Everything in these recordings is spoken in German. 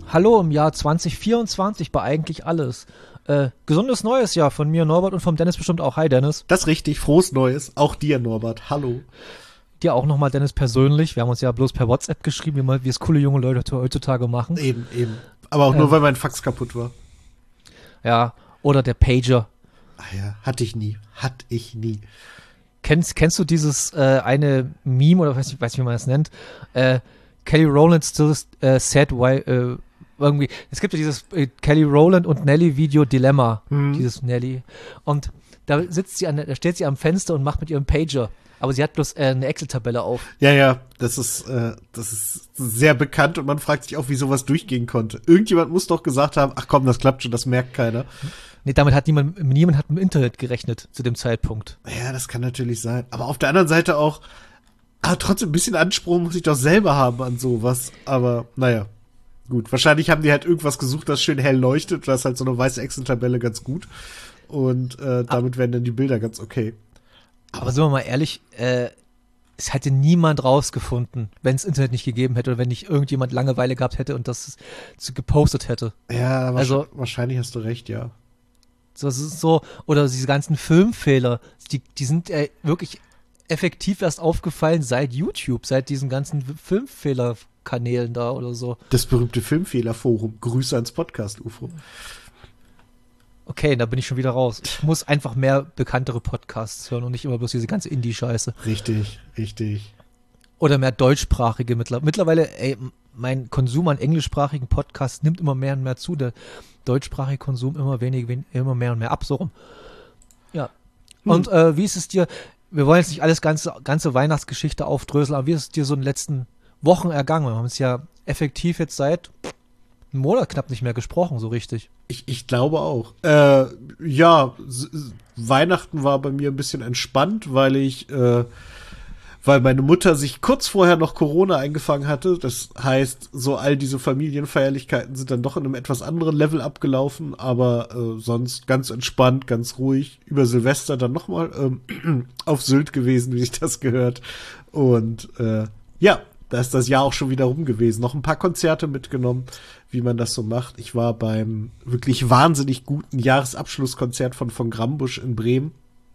Hallo im Jahr 2024 bei eigentlich alles. Gesundes neues Jahr von mir, Norbert, und vom Dennis bestimmt auch. Hi, Dennis. Das ist richtig, frohes Neues. Auch dir, Norbert. Hallo. Dir auch nochmal, Dennis, persönlich. Wir haben uns ja bloß per WhatsApp geschrieben, wie es coole junge Leute heutzutage machen. Eben. Aber auch nur, weil mein Fax kaputt war. Ja, oder der Pager. Ach ja, hatte ich nie. Kennst du dieses eine Meme, oder weiß nicht, wie man das nennt? Kelly Rowland still said why, irgendwie, es gibt ja dieses Kelly Rowland und Nelly Video Dilemma, dieses Nelly. Und da steht sie am Fenster und macht mit ihrem Pager. Aber sie hat bloß eine Excel-Tabelle auf. Ja, das ist sehr bekannt und man fragt sich auch, wie sowas durchgehen konnte. Irgendjemand muss doch gesagt haben, ach komm, das klappt schon, das merkt keiner. Nee, damit hat niemand hat mit dem Internet gerechnet zu dem Zeitpunkt. Ja, das kann natürlich sein. Aber auf der anderen Seite auch, trotzdem ein bisschen Anspruch muss ich doch selber haben an sowas. Aber naja, gut. Wahrscheinlich haben die halt irgendwas gesucht, das schön hell leuchtet. Das ist halt so eine weiße Excel-Tabelle ganz gut. Und damit werden dann die Bilder ganz okay. Aber sind wir mal ehrlich, es hätte niemand rausgefunden, wenn es Internet nicht gegeben hätte oder wenn nicht irgendjemand Langeweile gehabt hätte und das gepostet hätte. Ja, wahrscheinlich hast du recht, ja. Das ist so, oder diese ganzen Filmfehler, die sind wirklich effektiv erst aufgefallen seit YouTube, seit diesen ganzen Filmfehlerkanälen da oder so. Das berühmte Filmfehlerforum. Grüße ans Podcast-UFO. Okay, da bin ich schon wieder raus. Ich muss einfach mehr bekanntere Podcasts hören und nicht immer bloß diese ganze Indie-Scheiße. Richtig. Oder mehr deutschsprachige mittlerweile, mein Konsum an englischsprachigen Podcasts nimmt immer mehr und mehr zu. Der deutschsprachige Konsum immer mehr und mehr ab, so rum. Ja. Und wie ist es dir, wir wollen jetzt nicht alles ganze Weihnachtsgeschichte aufdröseln, aber wie ist es dir so in den letzten Wochen ergangen? Wir haben es ja effektiv jetzt seit einem Monat knapp nicht mehr gesprochen, so richtig. Ich glaube auch. Weihnachten war bei mir ein bisschen entspannt, weil meine Mutter sich kurz vorher noch Corona eingefangen hatte. Das heißt, so all diese Familienfeierlichkeiten sind dann doch in einem etwas anderen Level abgelaufen, aber sonst ganz entspannt, ganz ruhig. Über Silvester dann nochmal auf Sylt gewesen, wie sich das gehört. Und da ist das Jahr auch schon wieder rum gewesen. Noch ein paar Konzerte mitgenommen, wie man das so macht. Ich war beim wirklich wahnsinnig guten Jahresabschlusskonzert von Grambusch in Bremen.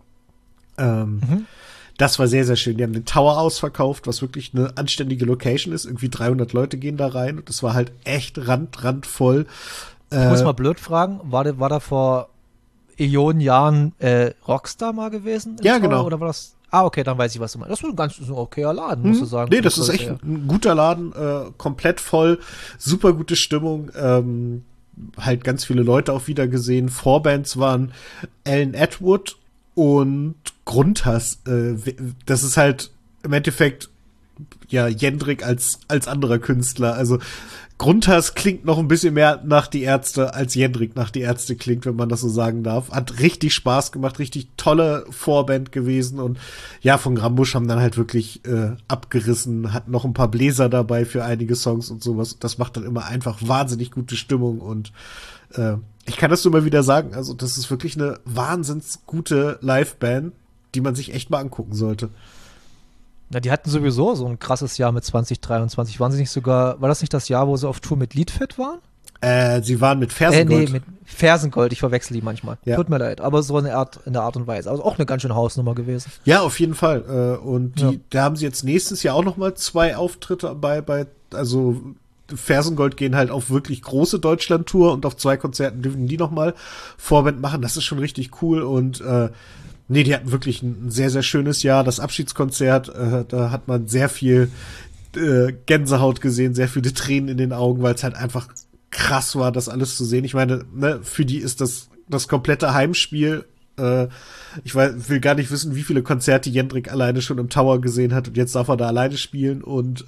Das war sehr, sehr schön. Die haben den Tower ausverkauft, was wirklich eine anständige Location ist. Irgendwie 300 Leute gehen da rein und das war halt echt randvoll. Ich muss mal blöd fragen, war da vor Ionen Jahren Rockstar mal gewesen? Ja, Tower, genau. Oder war das? Okay, dann weiß ich, was du meinst. Das ist ein okayer Laden, musst du sagen. Nee, das ist echt ein guter Laden, komplett voll, super gute Stimmung, halt ganz viele Leute auch wieder gesehen. Vorbands waren Alan Atwood und Grundhass. Das ist halt im Endeffekt ja Jendrik als anderer Künstler. Also Grundhass klingt noch ein bisschen mehr nach Die Ärzte, als Jendrik nach Die Ärzte klingt, wenn man das so sagen darf. Hat richtig Spaß gemacht, richtig tolle Vorband gewesen und ja, von Grambusch haben dann halt wirklich abgerissen, hat noch ein paar Bläser dabei für einige Songs und sowas. Das macht dann immer einfach wahnsinnig gute Stimmung und ich kann das nur mal wieder sagen, also das ist wirklich eine wahnsinns gute Liveband, die man sich echt mal angucken sollte. Na, die hatten sowieso so ein krasses Jahr mit 2023. Waren sie nicht sogar, war das nicht das Jahr, wo sie auf Tour mit Liedfit waren? Sie waren mit Fersengold. Nee, mit Fersengold, ich verwechsel die manchmal. Ja. Tut mir leid, aber so in der Art und Weise. Also auch eine ganz schöne Hausnummer gewesen. Ja, auf jeden Fall. Und da haben sie jetzt nächstes Jahr auch noch mal 2 Auftritte also Fersengold gehen halt auf wirklich große Deutschland-Tour und auf 2 Konzerten dürfen die noch mal Vorband machen. Das ist schon richtig cool und nee, die hatten wirklich ein sehr, sehr schönes Jahr. Das Abschiedskonzert, da hat man sehr viel Gänsehaut gesehen, sehr viele Tränen in den Augen, weil es halt einfach krass war, das alles zu sehen. Ich meine, ne, für die ist das komplette Heimspiel. Ich will gar nicht wissen, wie viele Konzerte Jendrik alleine schon im Tower gesehen hat und jetzt darf er da alleine spielen und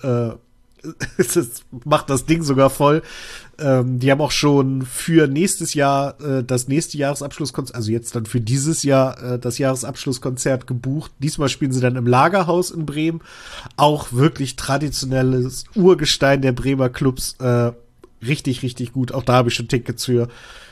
es macht das Ding sogar voll. Die haben auch schon für nächstes Jahr das nächste Jahresabschlusskonzert, also jetzt dann für dieses Jahr das Jahresabschlusskonzert gebucht. Diesmal spielen sie dann im Lagerhaus in Bremen. Auch wirklich traditionelles Urgestein der Bremer Clubs. Richtig, richtig gut. Auch da habe ich schon Tickets für.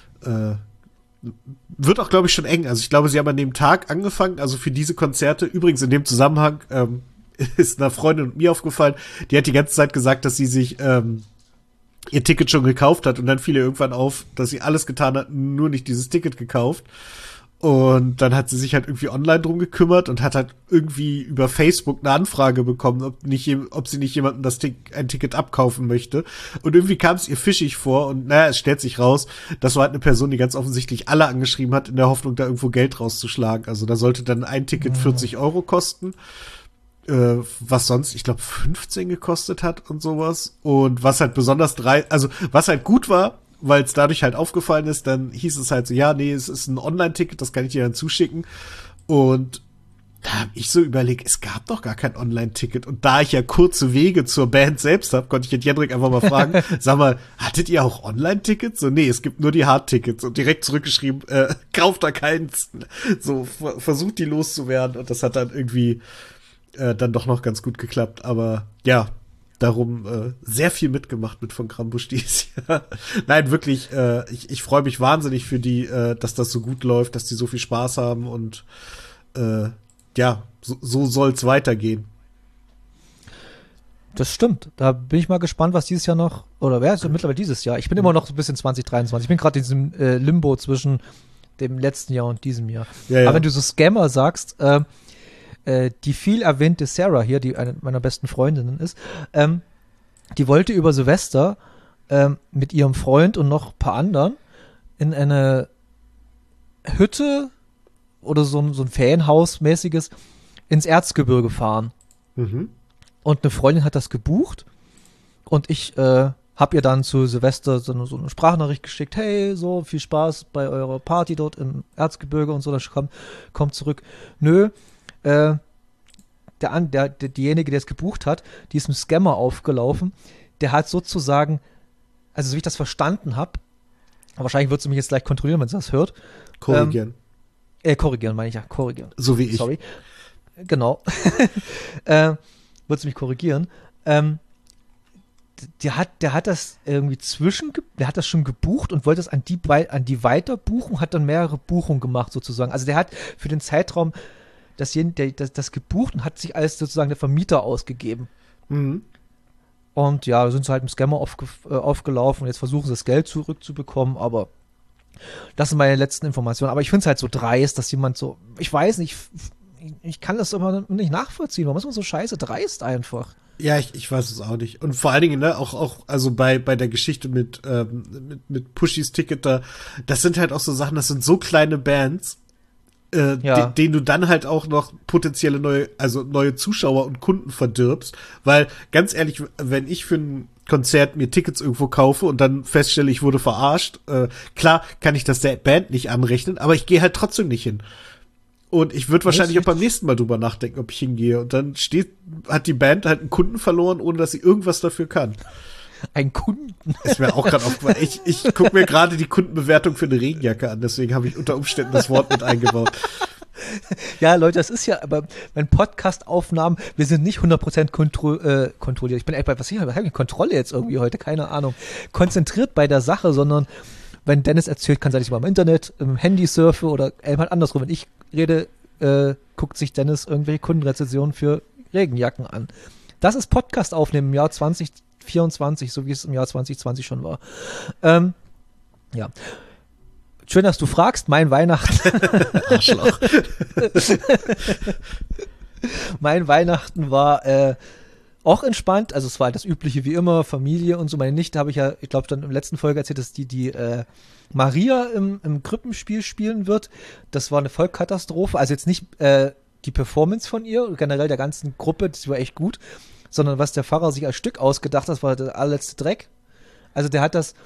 Wird auch, glaube ich, schon eng. Also ich glaube, sie haben an dem Tag angefangen, also für diese Konzerte. Übrigens in dem Zusammenhang ist einer Freundin und mir aufgefallen, die hat die ganze Zeit gesagt, dass sie sich ihr Ticket schon gekauft hat und dann fiel ihr irgendwann auf, dass sie alles getan hat, nur nicht dieses Ticket gekauft. Und dann hat sie sich halt irgendwie online drum gekümmert und hat halt irgendwie über Facebook eine Anfrage bekommen, ob sie nicht jemandem ein Ticket abkaufen möchte. Und irgendwie kam es ihr fischig vor und naja, es stellt sich raus, das war halt eine Person, die ganz offensichtlich alle angeschrieben hat, in der Hoffnung, da irgendwo Geld rauszuschlagen. Also da sollte dann ein Ticket 40 Euro kosten, was sonst, ich glaube, 15 gekostet hat und sowas. Und was halt was halt gut war, weil es dadurch halt aufgefallen ist, dann hieß es halt so, ja, nee, es ist ein Online-Ticket, das kann ich dir dann zuschicken. Und da habe ich so überlegt, es gab doch gar kein Online-Ticket. Und da ich ja kurze Wege zur Band selbst habe, konnte ich den Jendrik einfach mal fragen, sag mal, hattet ihr auch Online-Tickets? So, nee, es gibt nur die Hard-Tickets. Und direkt zurückgeschrieben, kauft da keins. So, versucht die loszuwerden. Und das hat dann irgendwie dann doch noch ganz gut geklappt. Aber ja, darum sehr viel mitgemacht mit von Krambusch dieses Jahr. Nein, wirklich, ich freue mich wahnsinnig für die, dass das so gut läuft, dass die so viel Spaß haben und ja, so soll's weitergehen. Das stimmt. Da bin ich mal gespannt, was dieses Jahr noch, oder wer ist mittlerweile dieses Jahr? Ich bin immer noch so ein bisschen 2023. Ich bin gerade in diesem Limbo zwischen dem letzten Jahr und diesem Jahr. Ja. Aber wenn du so Scammer sagst, die viel erwähnte Sarah hier, die eine meiner besten Freundinnen ist, die wollte über Silvester mit ihrem Freund und noch ein paar anderen in eine Hütte oder so ein Ferienhaus-mäßiges ins Erzgebirge fahren. Mhm. Und eine Freundin hat das gebucht und ich habe ihr dann zu Silvester so eine Sprachnachricht geschickt, hey, so, viel Spaß bei eurer Party dort im Erzgebirge und so, das kommt zurück. Nö, diejenige, der es gebucht hat, die ist einem Scammer aufgelaufen, der hat sozusagen, also so wie ich das verstanden habe, wahrscheinlich wird sie mich jetzt gleich kontrollieren, wenn sie das hört. Korrigieren. Korrigieren meine ich, ja, korrigieren. So wie ich. Sorry. Genau. Wird sie mich korrigieren. Der hat das irgendwie der hat das schon gebucht und wollte es an die weiter buchen, hat dann mehrere Buchungen gemacht sozusagen. Also der hat für den Zeitraum das gebucht und hat sich als sozusagen der Vermieter ausgegeben. Mhm. Und ja, sind sie halt im Scammer aufgelaufen und jetzt versuchen sie das Geld zurückzubekommen, aber das sind meine letzten Informationen. Aber ich finde es halt so dreist, dass jemand so, ich weiß nicht, ich kann das immer nicht nachvollziehen. Warum ist man so scheiße dreist einfach? Ja, ich weiß es auch nicht. Und vor allen Dingen, ne, auch also bei der Geschichte mit Pushys Ticket da, das sind halt auch so Sachen, das sind so kleine Bands, denen du dann halt auch noch potenzielle neue Zuschauer und Kunden verdirbst. Weil, ganz ehrlich, wenn ich für ein Konzert mir Tickets irgendwo kaufe und dann feststelle, ich wurde verarscht, klar kann ich das der Band nicht anrechnen, aber ich gehe halt trotzdem nicht hin. Und ich würde wahrscheinlich auch beim nächsten Mal drüber nachdenken, ob ich hingehe. Und dann hat die Band halt einen Kunden verloren, ohne dass sie irgendwas dafür kann. Ein Kunden? Ist mir auch gerade aufgefallen. Ich gucke mir gerade die Kundenbewertung für eine Regenjacke an, deswegen habe ich unter Umständen das Wort mit eingebaut. Ja, Leute, das ist ja, aber mein Podcast-Aufnahmen, wir sind nicht 100% kontrolliert. Ich bin echt was habe ich Kontrolle jetzt irgendwie heute? Keine Ahnung. Konzentriert bei der Sache, sondern wenn Dennis erzählt, kann sein, dass ich mal im Internet, im Handy surfe oder halt andersrum. Wenn ich rede, guckt sich Dennis irgendwelche Kundenrezensionen für Regenjacken an. Das ist Podcast aufnehmen im Jahr 2024, so wie es im Jahr 2020 schon war. Ja. Schön, dass du fragst. Mein Weihnachten. Arschloch. Mein Weihnachten war auch entspannt. Also es war halt das Übliche wie immer, Familie und so. Meine Nichte habe ich ja, ich glaube, dann in der letzten Folge erzählt, dass die Maria im Krippenspiel spielen wird. Das war eine Vollkatastrophe. Also jetzt nicht die Performance von ihr, generell der ganzen Gruppe, das war echt gut, sondern was der Pfarrer sich als Stück ausgedacht hat, das war der allerletzte Dreck. Also der hat das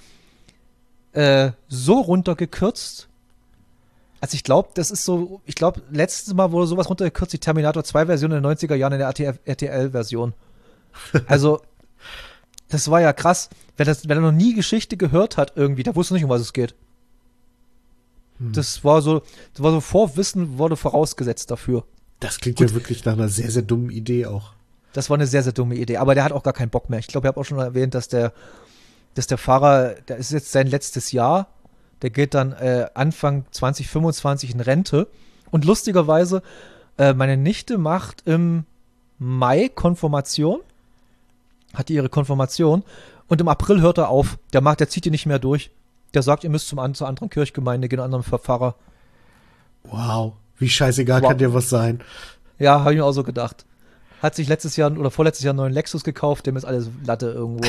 so runtergekürzt. Also ich glaube, das ist so, letztes Mal wurde sowas runtergekürzt, die Terminator 2 Version in den 90er Jahren in der RTL-Version. Also, das war ja krass. Wer noch nie Geschichte gehört hat irgendwie, der wusste nicht, um was es geht. Das war so Vorwissen wurde vorausgesetzt dafür. Das klingt ja wirklich nach einer sehr, sehr dummen Idee auch. Das war eine sehr, sehr dumme Idee. Aber der hat auch gar keinen Bock mehr. Ich glaube, ich habe auch schon erwähnt, dass der Fahrer, der ist jetzt sein letztes Jahr, der geht dann Anfang 2025 in Rente. Und lustigerweise, meine Nichte macht im Mai Konfirmation, hatte ihre Konfirmation Und im April hört er auf. Der zieht die nicht mehr durch. Der sagt, ihr müsst zur anderen Kirchgemeinde gehen, anderen Pfarrer. Wow, wie scheißegal kann dir was sein. Ja, habe ich mir auch so gedacht. Hat sich letztes Jahr oder vorletztes Jahr einen neuen Lexus gekauft, dem ist alles Latte irgendwo.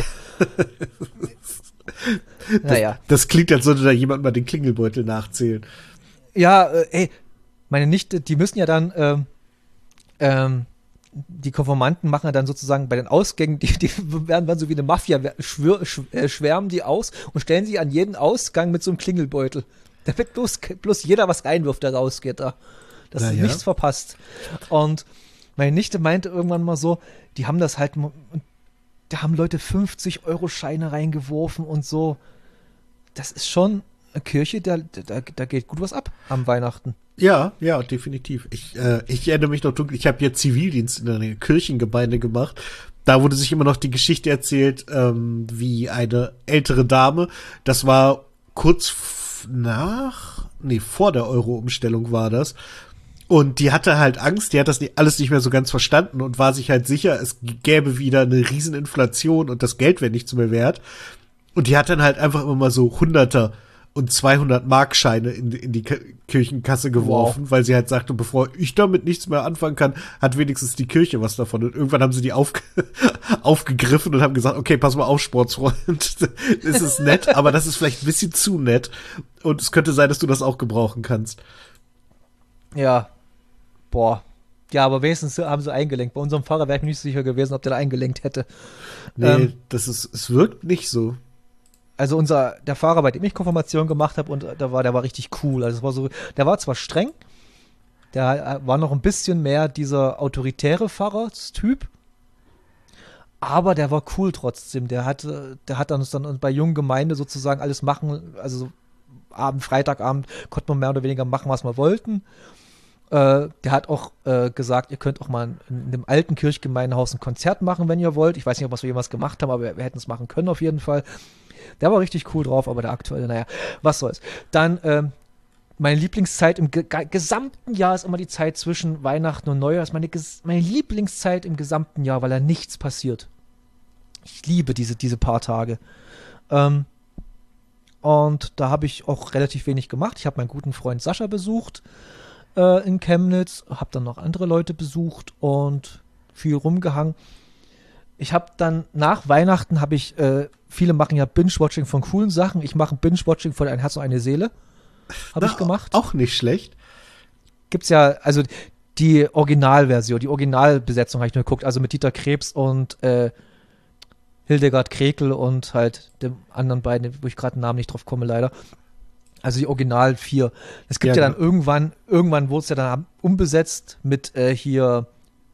Naja. Das klingt, als sollte da jemand mal den Klingelbeutel nachzählen. Ja, meine Nichte, die müssen ja dann, die Konformanten machen ja dann sozusagen bei den Ausgängen, die werden dann so wie eine Mafia, schwärmen die aus und stellen sie an jeden Ausgang mit so einem Klingelbeutel. Damit bloß jeder was reinwirft, der rausgeht da. Dass du nichts verpasst. Und meine Nichte meinte irgendwann mal so, die haben das halt, da haben Leute 50-Euro-Scheine reingeworfen und so. Das ist schon eine Kirche, da geht gut was ab am Weihnachten. Ja, definitiv. Ich erinnere mich noch dunkel, ich habe jetzt Zivildienst in einer Kirchengemeinde gemacht. Da wurde sich immer noch die Geschichte erzählt, wie eine ältere Dame, das war kurz vor der Euro-Umstellung war das. Und die hatte halt Angst, die hat das alles nicht mehr so ganz verstanden und war sich halt sicher, es gäbe wieder eine Rieseninflation und das Geld wäre nichts mehr wert. Und die hat dann halt einfach immer mal so 100er und 200-Mark-Scheine in die Kirchenkasse geworfen, weil sie halt sagte, bevor ich damit nichts mehr anfangen kann, hat wenigstens die Kirche was davon. Und irgendwann haben sie die aufgegriffen und haben gesagt, okay, pass mal auf, Sportsfreund, das ist nett, aber das ist vielleicht ein bisschen zu nett. Und es könnte sein, dass du das auch gebrauchen kannst. Ja, boah. Ja, aber wenigstens haben sie eingelenkt. Bei unserem Fahrer wäre ich mir nicht sicher gewesen, ob der da eingelenkt hätte. Nee, es wirkt nicht so. Also der Fahrer, bei dem ich Konfirmation gemacht habe, und der war richtig cool. Also es war so, der war zwar streng, der war noch ein bisschen mehr dieser autoritäre Pfarrerstyp, aber der war cool trotzdem. Der hat uns dann bei jungen Gemeinde sozusagen alles machen, also Freitagabend konnte man mehr oder weniger machen, was wir wollten. Der hat auch gesagt, ihr könnt auch mal in dem alten Kirchgemeindehaus ein Konzert machen, wenn ihr wollt. Ich weiß nicht, ob wir jemals gemacht haben, aber wir hätten es machen können auf jeden Fall. Der war richtig cool drauf, aber der aktuelle, naja, was soll's. Dann, meine Lieblingszeit im gesamten Jahr ist immer die Zeit zwischen Weihnachten und Neujahr. Das ist meine Lieblingszeit im gesamten Jahr, weil da nichts passiert. Ich liebe diese paar Tage. Und da habe ich auch relativ wenig gemacht. Ich habe meinen guten Freund Sascha besucht in Chemnitz, habe dann noch andere Leute besucht und viel rumgehangen. Ich habe dann nach Weihnachten viele machen ja Binge-Watching von coolen Sachen. Ich mache Binge-Watching von Ein Herz und eine Seele. Habe ich gemacht. Auch nicht schlecht. Gibt's ja, also die Originalversion, die Originalbesetzung habe ich nur geguckt, also mit Dieter Krebs und Hildegard Krekel und halt dem anderen beiden, wo ich gerade den Namen nicht drauf komme, leider. Also die Original 4. Es gibt ja dann irgendwann wurde es ja dann umbesetzt mit hier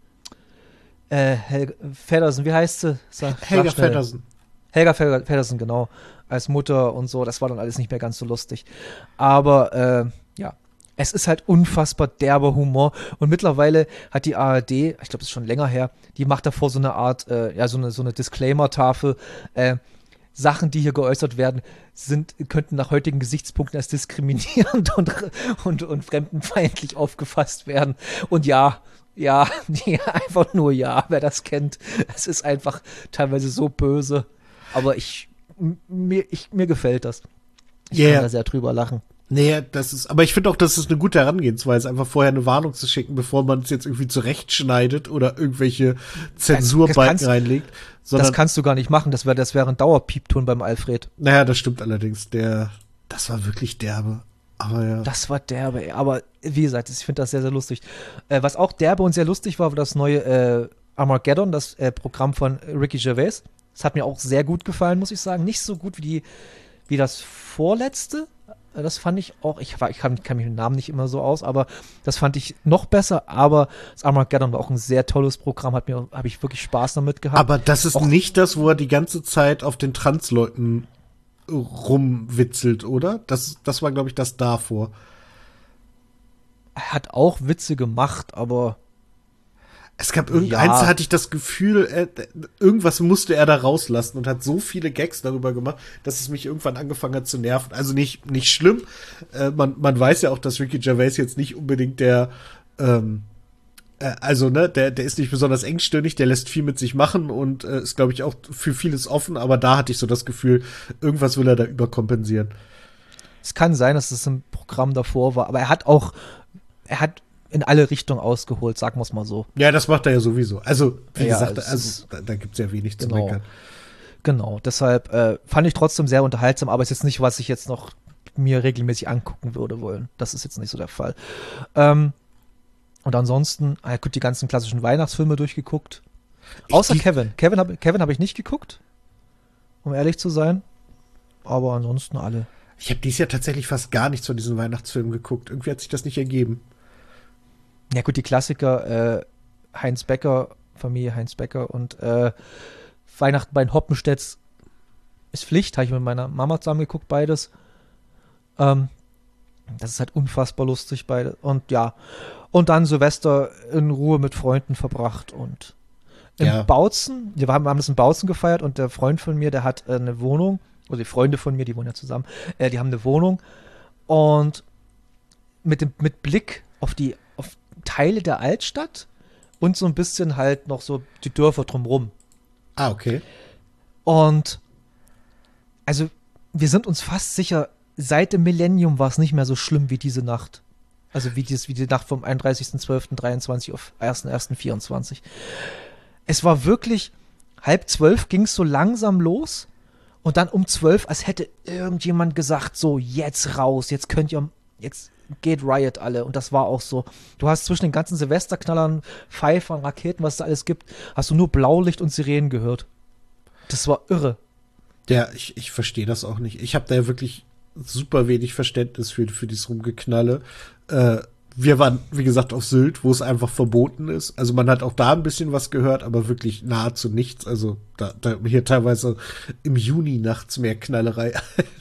Feddersen, wie heißt sie? Helga Feddersen. Helga Feddersen, genau. Als Mutter und so. Das war dann alles nicht mehr ganz so lustig. Aber ja, es ist halt unfassbar derber Humor. Und mittlerweile hat die ARD, ich glaube, das ist schon länger her, die macht davor so eine Art, so eine Disclaimer-Tafel. Sachen, die hier geäußert werden, könnten nach heutigen Gesichtspunkten als diskriminierend und fremdenfeindlich aufgefasst werden. Und ja, einfach nur ja, wer das kennt. Es ist einfach teilweise so böse. Aber mir gefällt das. Ich kann da sehr drüber lachen. Nee, aber ich finde auch, das ist eine gute Herangehensweise, einfach vorher eine Warnung zu schicken, bevor man es jetzt irgendwie zurechtschneidet oder irgendwelche Zensurbalken reinlegt. Das kannst du gar nicht machen, das wäre ein Dauerpiepton beim Alfred. Naja, das stimmt allerdings. Das war wirklich derbe. Aber ja. Das war derbe, aber wie gesagt, ich finde das sehr, sehr lustig. Was auch derbe und sehr lustig war das neue Armageddon, das Programm von Ricky Gervais. Das hat mir auch sehr gut gefallen, muss ich sagen. Nicht so gut wie das vorletzte. Das fand ich auch, ich kann mich mit dem Namen nicht immer so aus, aber das fand ich noch besser, aber das Armageddon war auch ein sehr tolles Programm, habe ich wirklich Spaß damit gehabt. Aber das ist auch nicht das, wo er die ganze Zeit auf den Transleuten rumwitzelt, oder? Das war, glaube ich, das davor. Er hat auch Witze gemacht, aber es gab irgendeins, da hatte ich das Gefühl, irgendwas musste er da rauslassen und hat so viele Gags darüber gemacht, dass es mich irgendwann angefangen hat zu nerven. Also nicht schlimm. Man weiß ja auch, dass Ricky Gervais jetzt nicht unbedingt der Also, ne, der ist nicht besonders engstirnig, der lässt viel mit sich machen und ist, glaube ich, auch für vieles offen, aber da hatte ich so das Gefühl, irgendwas will er da überkompensieren. Es kann sein, dass es im Programm davor war, aber er hat in alle Richtungen ausgeholt, sagen wir es mal so. Ja, das macht er ja sowieso. Also, wie Ja, gesagt, also da gibt es ja wenig zu meckern. Genau, deshalb fand ich trotzdem sehr unterhaltsam, aber es ist jetzt nicht, was ich jetzt noch mir regelmäßig angucken würde wollen. Das ist jetzt nicht so der Fall. Und ansonsten, gut, die ganzen klassischen Weihnachtsfilme durchgeguckt. Außer Kevin. Kevin hab ich nicht geguckt, um ehrlich zu sein. Aber ansonsten alle. Ich habe dieses Jahr tatsächlich fast gar nichts von diesen Weihnachtsfilmen geguckt. Irgendwie hat sich das nicht ergeben. Ja gut, die Klassiker, Heinz Becker, Familie Heinz Becker und Weihnachten bei den Hoppenstedts ist Pflicht, habe ich mit meiner Mama zusammen geguckt, beides. Das ist halt unfassbar lustig, beide. Und ja, und dann Silvester in Ruhe mit Freunden verbracht und in Bautzen, wir haben das in Bautzen gefeiert und der Freund von mir, der hat eine Wohnung, oder die Freunde von mir, die wohnen ja zusammen, die haben eine Wohnung und mit Blick auf Teile der Altstadt und so ein bisschen halt noch so die Dörfer drumrum. Ah, okay. Und also wir sind uns fast sicher, seit dem Millennium war es nicht mehr so schlimm wie diese Nacht. Also wie die Nacht vom 31.12.23 auf 1.1.24. Es war wirklich, 11:30 ging es so langsam los und dann um 12, als hätte irgendjemand gesagt, so jetzt raus, jetzt geht Riot alle. Und das war auch so. Du hast zwischen den ganzen Silvesterknallern, Pfeifern, Raketen, was es da alles gibt, hast du nur Blaulicht und Sirenen gehört. Das war irre. Ja, ich verstehe das auch nicht. Ich habe da ja wirklich super wenig Verständnis für dieses Rumgeknalle. Wir waren, wie gesagt, auf Sylt, wo es einfach verboten ist. Also man hat auch da ein bisschen was gehört, aber wirklich nahezu nichts. Also da hier teilweise im Juni nachts mehr Knallerei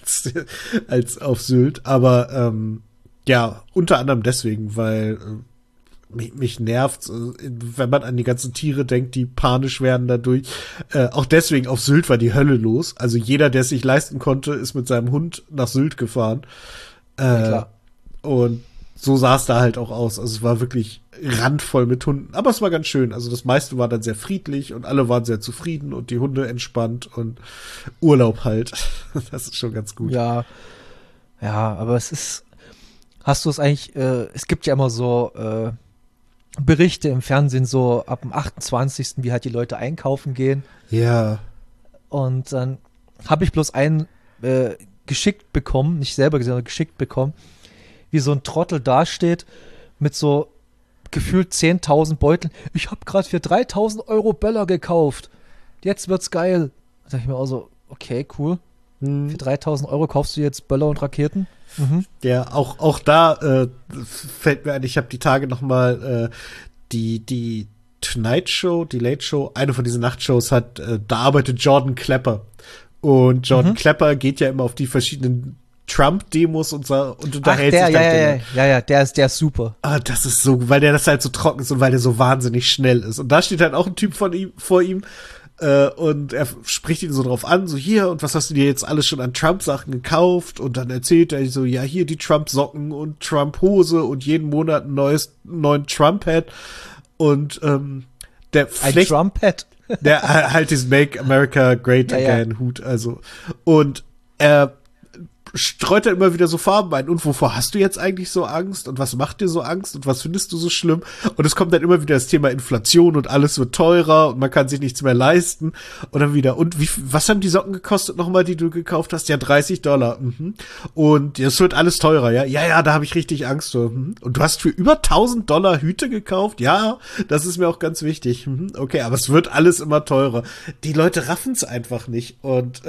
als auf Sylt. Aber ja, unter anderem deswegen, weil mich nervt, wenn man an die ganzen Tiere denkt, die panisch werden dadurch. Auch deswegen auf Sylt war die Hölle los. Also jeder, der es sich leisten konnte, ist mit seinem Hund nach Sylt gefahren. Ja, klar. Und so sah es da halt auch aus. Also es war wirklich randvoll mit Hunden. Aber es war ganz schön. Also das meiste war dann sehr friedlich und alle waren sehr zufrieden und die Hunde entspannt und Urlaub halt. Das ist schon ganz gut. Ja, aber hast du es eigentlich, es gibt ja immer so Berichte im Fernsehen so ab dem 28., wie halt die Leute einkaufen gehen. Ja. Und dann habe ich bloß einen geschickt bekommen, nicht selber gesehen, sondern geschickt bekommen, wie so ein Trottel dasteht mit so gefühlt 10.000 Beuteln. Ich habe gerade für 3.000 Euro Böller gekauft. Jetzt wird's geil. Da dachte ich mir auch so, okay, cool. Für 3.000 Euro kaufst du jetzt Böller und Raketen? Mhm. Ja, auch da fällt mir ein, ich habe die Tage noch mal die Tonight Show, die Late Show, eine von diesen Nachtshows da arbeitet Jordan Klepper. Und Jordan Klepper geht ja immer auf die verschiedenen Trump-Demos und unterhält sich dann. Ja, der ist super. Ah, das ist so, weil der das halt so trocken ist und weil der so wahnsinnig schnell ist. Und da steht halt auch ein Typ vor ihm und er spricht ihn so drauf an, so hier, und was hast du dir jetzt alles schon an Trump-Sachen gekauft? Und dann erzählt er so, ja, hier die Trump-Socken und Trump-Hose und jeden Monat einen neuen Trump-Hat. Und der ein Trump-Hat? Der halt diesen Make America Great Again Hut, also. Und er streut dann immer wieder so Farben ein. Und wovor hast du jetzt eigentlich so Angst? Und was macht dir so Angst? Und was findest du so schlimm? Und es kommt dann immer wieder das Thema Inflation und alles wird teurer und man kann sich nichts mehr leisten. Und dann wieder, und was haben die Socken gekostet nochmal, die du gekauft hast? Ja, $30. Mhm. Und es wird alles teurer, ja? Ja, da habe ich richtig Angst. Und du hast für über $1.000 Hüte gekauft? Ja, das ist mir auch ganz wichtig. Okay, aber es wird alles immer teurer. Die Leute raffen es einfach nicht. Und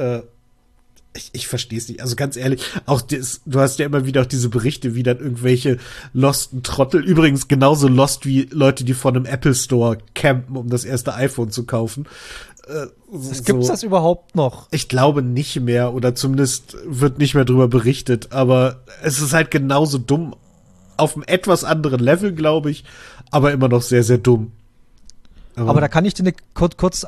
ich verstehe es nicht. Also ganz ehrlich, auch du hast ja immer wieder auch diese Berichte, wie dann irgendwelche losten Trottel, übrigens genauso lost wie Leute, die vor einem Apple Store campen, um das erste iPhone zu kaufen. Gibt's das überhaupt noch? Ich glaube nicht mehr, oder zumindest wird nicht mehr drüber berichtet, aber es ist halt genauso dumm. Auf einem etwas anderen Level, glaube ich, aber immer noch sehr, sehr dumm. Aber da kann ich dir eine kurze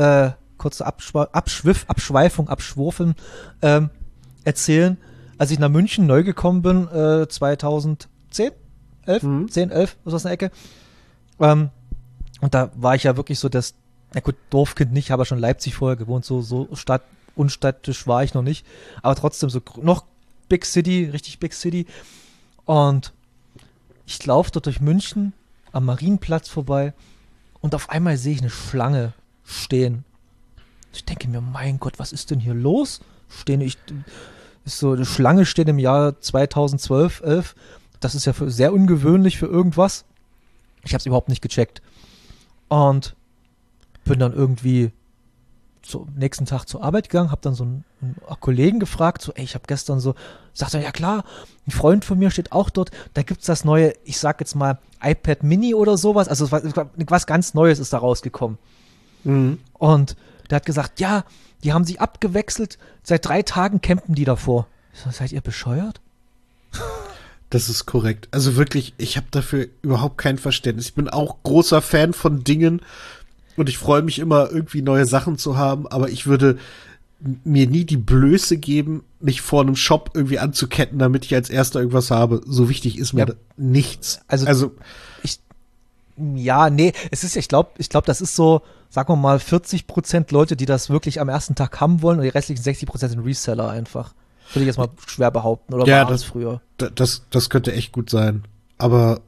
Abschweifeln erzählen. Als ich nach München neu gekommen bin, 2010, 11, 11, was aus der Ecke, Und da war ich ja wirklich so na gut, Dorfkind nicht, habe ja schon in Leipzig vorher gewohnt, so unstädtisch war ich noch nicht, aber trotzdem so noch Big City, richtig Big City. Und ich laufe dort durch München am Marienplatz vorbei und auf einmal sehe ich eine Schlange stehen. Ich denke mir, mein Gott, was ist denn hier los? Ist so eine Schlange stehen im Jahr 2012, 11. Das ist ja sehr ungewöhnlich für irgendwas. Ich habe es überhaupt nicht gecheckt. Und bin dann irgendwie nächsten Tag zur Arbeit gegangen, habe dann so einen Kollegen gefragt, so, ey, ich habe gestern so, sagt er, ja klar, ein Freund von mir steht auch dort, da gibt's das neue, ich sag jetzt mal, iPad Mini oder sowas, also was ganz Neues ist da rausgekommen. Mhm. Und der hat gesagt, ja, die haben sich abgewechselt, seit 3 Tagen campen die davor. Ich so, seid ihr bescheuert? Das ist korrekt. Also wirklich, ich habe dafür überhaupt kein Verständnis. Ich bin auch großer Fan von Dingen, und ich freue mich immer, irgendwie neue Sachen zu haben, aber ich würde mir nie die Blöße geben, mich vor einem Shop irgendwie anzuketten, damit ich als Erster irgendwas habe. So wichtig ist mir nichts. Also nee, es ist, ich glaube, das ist so, sagen wir mal, 40% Leute, die das wirklich am ersten Tag haben wollen und die restlichen 60% sind Reseller einfach. Würde ich jetzt mal schwer behaupten, oder war das früher? Das könnte echt gut sein. Aber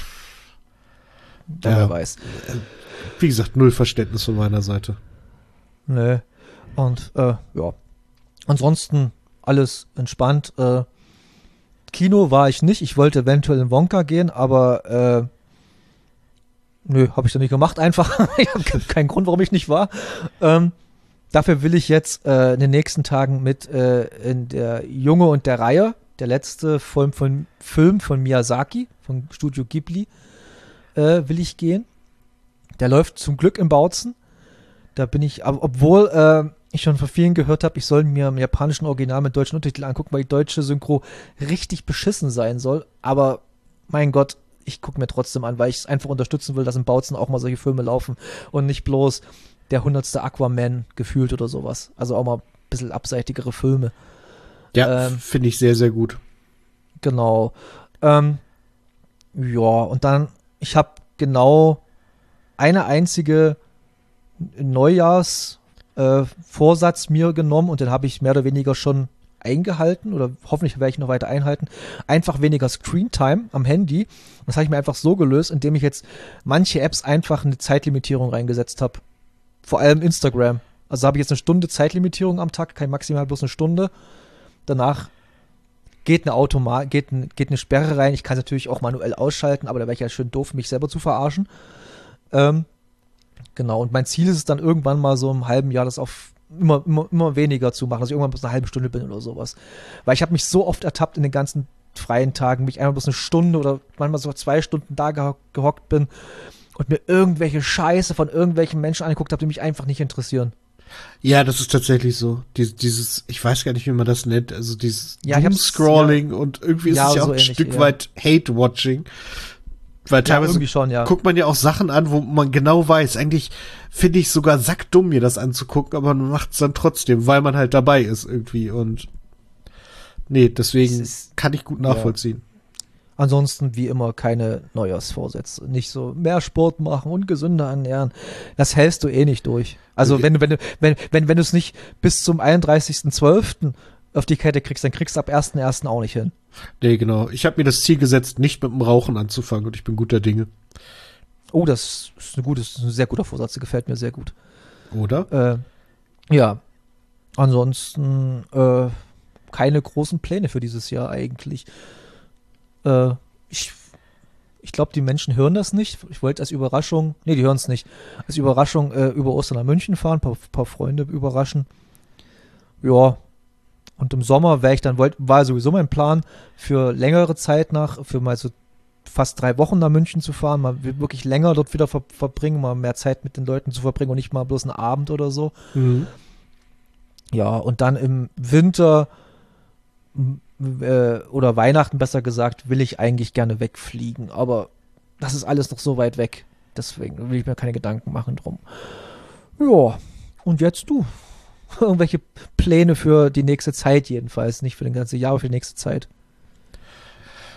wer weiß. Wie gesagt, null Verständnis von meiner Seite. Nee. Und ja. Ansonsten alles entspannt. Kino war ich nicht. Ich wollte eventuell in Wonka gehen, aber nö, habe ich dann nicht gemacht einfach. Ich habe keinen Grund, warum ich nicht war. Dafür will ich jetzt in den nächsten Tagen mit in der Junge und der Reihe, der letzte Film von Miyazaki, von Studio Ghibli, will ich gehen. Der läuft zum Glück im Bautzen. Da bin ich, obwohl ich schon von vielen gehört habe, ich soll mir im japanischen Original mit deutschen Untertiteln angucken, weil die deutsche Synchro richtig beschissen sein soll. Aber mein Gott, ich gucke mir trotzdem an, weil ich es einfach unterstützen will, dass im Bautzen auch mal solche Filme laufen und nicht bloß der 100. Aquaman gefühlt oder sowas. Also auch mal ein bisschen abseitigere Filme. Ja, finde ich sehr, sehr gut. Genau. Ja, und dann, ich habe genau eine einzige Neujahrsvorsatz mir genommen und den habe ich mehr oder weniger schon eingehalten oder hoffentlich werde ich noch weiter einhalten. Einfach weniger Screentime am Handy. Das habe ich mir einfach so gelöst, indem ich jetzt manche Apps einfach eine Zeitlimitierung reingesetzt habe. Vor allem Instagram. Also habe ich jetzt eine Stunde Zeitlimitierung am Tag, kann maximal bloß eine Stunde. Danach geht eine Sperre rein. Ich kann es natürlich auch manuell ausschalten, aber da wäre ich ja schön doof, mich selber zu verarschen. Genau, und mein Ziel ist es dann irgendwann mal so im halben Jahr das auf immer weniger zu machen, dass ich irgendwann bloß eine halbe Stunde bin oder sowas. Weil ich habe mich so oft ertappt in den ganzen freien Tagen, mich einmal bloß eine Stunde oder manchmal sogar 2 Stunden da gehockt bin und mir irgendwelche Scheiße von irgendwelchen Menschen angeguckt habe, die mich einfach nicht interessieren. Ja, das ist tatsächlich so. Dieses, ich weiß gar nicht, wie man das nennt, also dieses Doom-Scrolling und irgendwie ist es ja auch ein Stück weit Hate-Watching. Weil teilweise guckt man ja auch Sachen an, wo man genau weiß, eigentlich finde ich sogar sackdumm, mir das anzugucken, aber man macht es dann trotzdem, weil man halt dabei ist irgendwie und nee, deswegen kann ich gut nachvollziehen. Ja. Ansonsten wie immer keine Neujahrsvorsätze. Nicht so mehr Sport machen und gesünder ernähren. Das hältst du eh nicht durch. Also wenn du es nicht bis zum 31.12. auf die Kette kriegst, dann kriegst du ab 1.1. auch nicht hin. Nee, genau. Ich habe mir das Ziel gesetzt, nicht mit dem Rauchen anzufangen und ich bin guter Dinge. Oh, das ist ein sehr guter Vorsatz, der gefällt mir sehr gut. Oder? Ja. Ansonsten keine großen Pläne für dieses Jahr eigentlich. Ich glaube, die Menschen hören das nicht. Ich wollte als Überraschung, die hören es nicht, als Überraschung über Ostern nach München fahren, ein paar Freunde überraschen. Ja. Und im Sommer war sowieso mein Plan, für längere Zeit für mal so fast 3 Wochen nach München zu fahren, mal wirklich länger dort wieder verbringen, mal mehr Zeit mit den Leuten zu verbringen und nicht mal bloß einen Abend oder so. Mhm. Ja, und dann im Winter oder Weihnachten besser gesagt, will ich eigentlich gerne wegfliegen, aber das ist alles noch so weit weg. Deswegen will ich mir keine Gedanken machen drum. Ja, und jetzt du. Irgendwelche Pläne für die nächste Zeit jedenfalls, nicht für das ganze Jahr, aber für die nächste Zeit.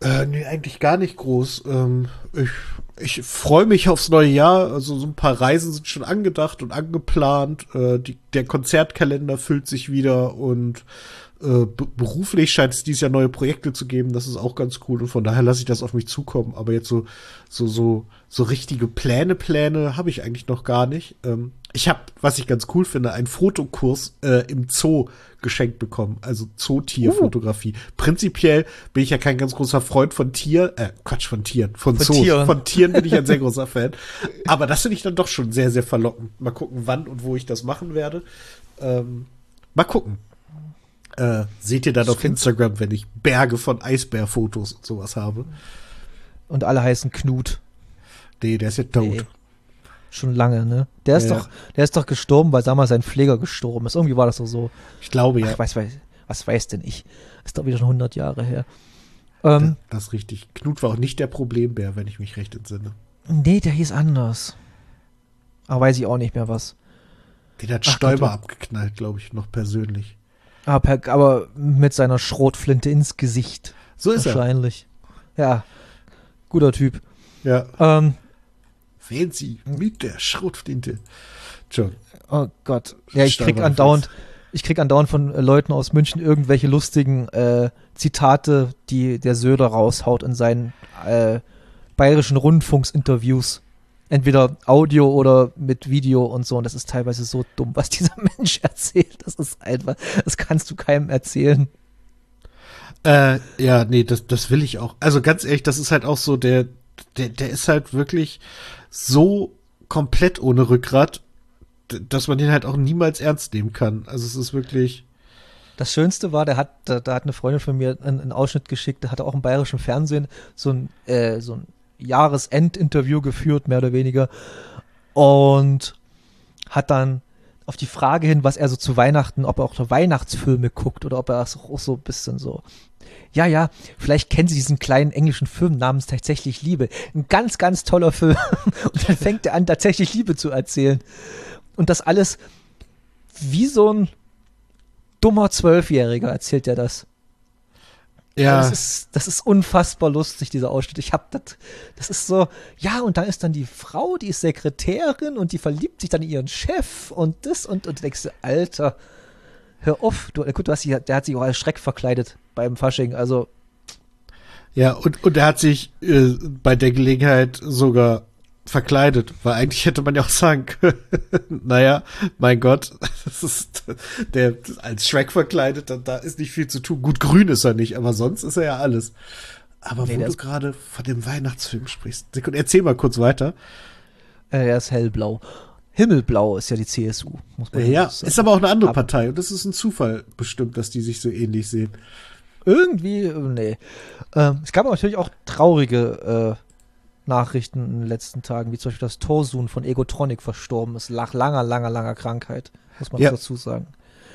Nee, eigentlich gar nicht groß. Ich freue mich aufs neue Jahr. Also so ein paar Reisen sind schon angedacht und angeplant. Der Konzertkalender füllt sich wieder und beruflich scheint es dieses Jahr neue Projekte zu geben. Das ist auch ganz cool und von daher lasse ich das auf mich zukommen. Aber jetzt so richtige Pläne habe ich eigentlich noch gar nicht. Ich habe, was ich ganz cool finde, einen Fotokurs im Zoo geschenkt bekommen, also Zootierfotografie. Prinzipiell bin ich ja kein ganz großer Freund von von Tieren, von Zoos. Tieren. Von Tieren bin ich ein sehr großer Fan. Aber das finde ich dann doch schon sehr, sehr verlockend. Mal gucken, wann und wo ich das machen werde. Mal gucken. Seht ihr dann auf Instagram, wenn ich Berge von Eisbärfotos und sowas habe. Und alle heißen Knut. Nee, der ist ja tot. Nee. Schon lange, ne? Der ist doch gestorben, weil damals sein Pfleger gestorben ist. Irgendwie war das doch so. Ich glaube, ja. Ach, was weiß denn ich? Ist doch wieder schon 100 Jahre her. Das ist richtig. Knut war auch nicht der Problembär, wenn ich mich recht entsinne. Nee, der hieß anders. Aber weiß ich auch nicht mehr was. Den hat Stoiber abgeknallt, glaube ich, noch persönlich. Aber mit seiner Schrotflinte ins Gesicht. So ist wahrscheinlich. Ja, guter Typ. Ja. Wählen Sie mit der Schrotflinte. Schon. Oh Gott. Ja, ich krieg andauernd von Leuten aus München irgendwelche lustigen Zitate, die der Söder raushaut in seinen bayerischen Rundfunksinterviews. Entweder Audio oder mit Video und so. Und das ist teilweise so dumm, was dieser Mensch erzählt. Das ist einfach, das kannst du keinem erzählen. Ja, nee, das will ich auch. Also ganz ehrlich, das ist halt auch so, der ist halt wirklich so komplett ohne Rückgrat, dass man den halt auch niemals ernst nehmen kann. Also es ist wirklich. Das Schönste war, da hat eine Freundin von mir einen Ausschnitt geschickt, da hat er auch im bayerischen Fernsehen so ein Jahresendinterview geführt, mehr oder weniger, und hat dann auf die Frage hin, was er so zu Weihnachten, ob er auch so Weihnachtsfilme guckt oder ob er auch so ein bisschen so, ja, vielleicht kennen Sie diesen kleinen englischen Film namens Tatsächlich Liebe. Ein ganz, ganz toller Film. Und dann fängt er an, tatsächlich Liebe zu erzählen. Und das alles wie so ein dummer 12-Jähriger erzählt er das. Ja. Das ist unfassbar lustig, dieser Ausschnitt. Das ist so, ja, und dann ist dann die Frau, die ist Sekretärin und die verliebt sich dann in ihren Chef und das und du denkst, Alter, hör auf. Der hat sich auch als Schreck verkleidet beim Fasching, also. Ja, und er hat sich bei der Gelegenheit sogar verkleidet, weil eigentlich hätte man ja auch sagen können, naja, mein Gott, das ist der als Shrek verkleidet, da ist nicht viel zu tun. Gut, grün ist er nicht, aber sonst ist er ja alles. Aber wo du gerade von dem Weihnachtsfilm sprichst, erzähl mal kurz weiter. Er ist hellblau. Himmelblau ist ja die CSU, muss man sagen. Ist aber auch eine andere Partei und das ist ein Zufall bestimmt, dass die sich so ähnlich sehen. Irgendwie, nee. Es gab natürlich auch traurige Nachrichten in den letzten Tagen, wie zum Beispiel, dass Tosun von Egotronic verstorben ist, nach langer Krankheit, muss man dazu sagen.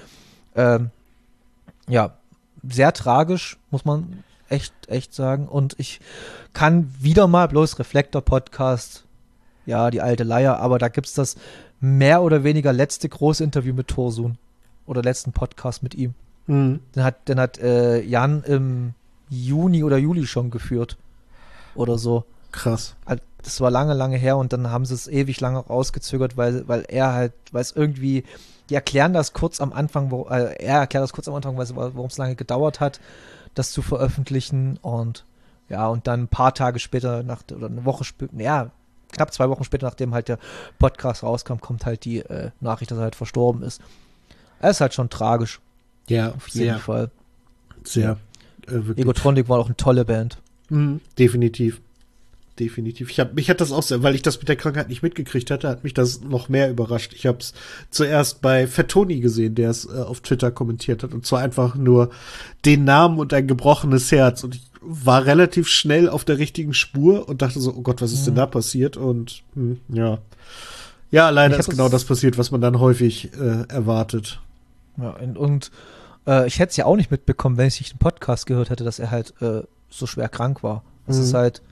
Ja, sehr tragisch, muss man echt sagen. Und ich kann wieder mal, bloß Reflektor-Podcast, ja, die alte Leier, aber da gibt's das mehr oder weniger letzte große Interview mit Tosun. Oder letzten Podcast mit ihm. Mhm. Den hat Jan im Juni oder Juli schon geführt. Oder so. Krass. Das war lange her und dann haben sie es ewig lange rausgezögert, weil es irgendwie, die erklären das kurz am Anfang, er erklärt das kurz am Anfang, warum es lange gedauert hat, das zu veröffentlichen, und ja, und dann ein paar Tage später, oder eine Woche später, knapp 2 Wochen später, nachdem halt der Podcast rauskam, kommt halt die Nachricht, dass er halt verstorben ist. Es ist halt schon tragisch. Ja, auf jeden Fall. Sehr. Egotronic war auch eine tolle Band. Mhm, definitiv. Mich hat das auch sehr, weil ich das mit der Krankheit nicht mitgekriegt hatte, hat mich das noch mehr überrascht. Ich habe es zuerst bei Fettoni gesehen, der es auf Twitter kommentiert hat, und zwar einfach nur den Namen und ein gebrochenes Herz, und ich war relativ schnell auf der richtigen Spur und dachte so, oh Gott, was ist denn da passiert? Und ja, leider ist genau das passiert, was man dann häufig erwartet. Ja, und ich hätte es ja auch nicht mitbekommen, wenn ich nicht den Podcast gehört hätte, dass er halt so schwer krank war. Das ist halt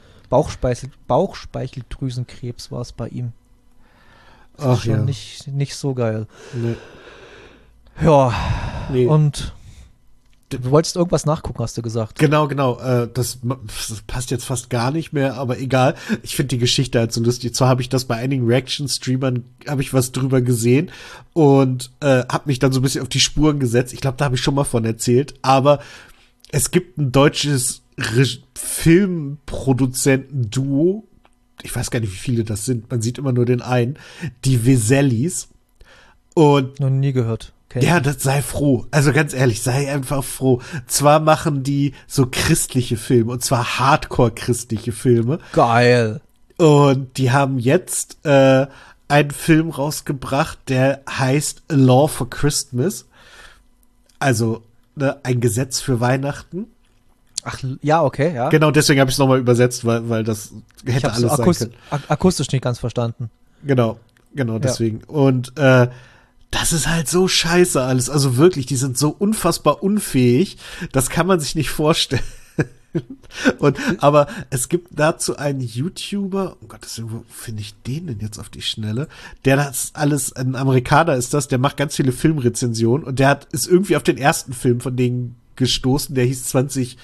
Bauchspeicheldrüsenkrebs war es bei ihm. Das ist schon nicht so geil. Nee. Ja, nee. Und Du wolltest irgendwas nachgucken, hast du gesagt. Genau. Das passt jetzt fast gar nicht mehr, aber egal. Ich finde die Geschichte halt so lustig. Zwar habe ich das bei einigen Reaction-Streamern, habe ich was drüber gesehen und habe mich dann so ein bisschen auf die Spuren gesetzt. Ich glaube, da habe ich schon mal von erzählt. Aber es gibt ein deutsches Filmproduzenten-Duo. Ich weiß gar nicht, wie viele das sind. Man sieht immer nur den einen. Die Vesellis. Und noch nie gehört. Ja, das sei froh. Also ganz ehrlich, sei einfach froh. Zwar machen die so christliche Filme, und zwar Hardcore-christliche Filme. Geil. Und die haben jetzt einen Film rausgebracht, der heißt A Law for Christmas. Also ein Gesetz für Weihnachten. Ach, ja, okay, ja. Genau, deswegen habe ich es nochmal übersetzt, weil das hätte alles sein können. Akustisch nicht ganz verstanden. Genau, deswegen. Ja. Und das ist halt so scheiße alles. Also wirklich, die sind so unfassbar unfähig. Das kann man sich nicht vorstellen. Aber es gibt dazu einen YouTuber, oh Gott, wo finde ich den denn jetzt auf die Schnelle? Der das alles, ein Amerikaner ist das, der macht ganz viele Filmrezensionen und ist irgendwie auf den ersten Film von denen gestoßen, der hieß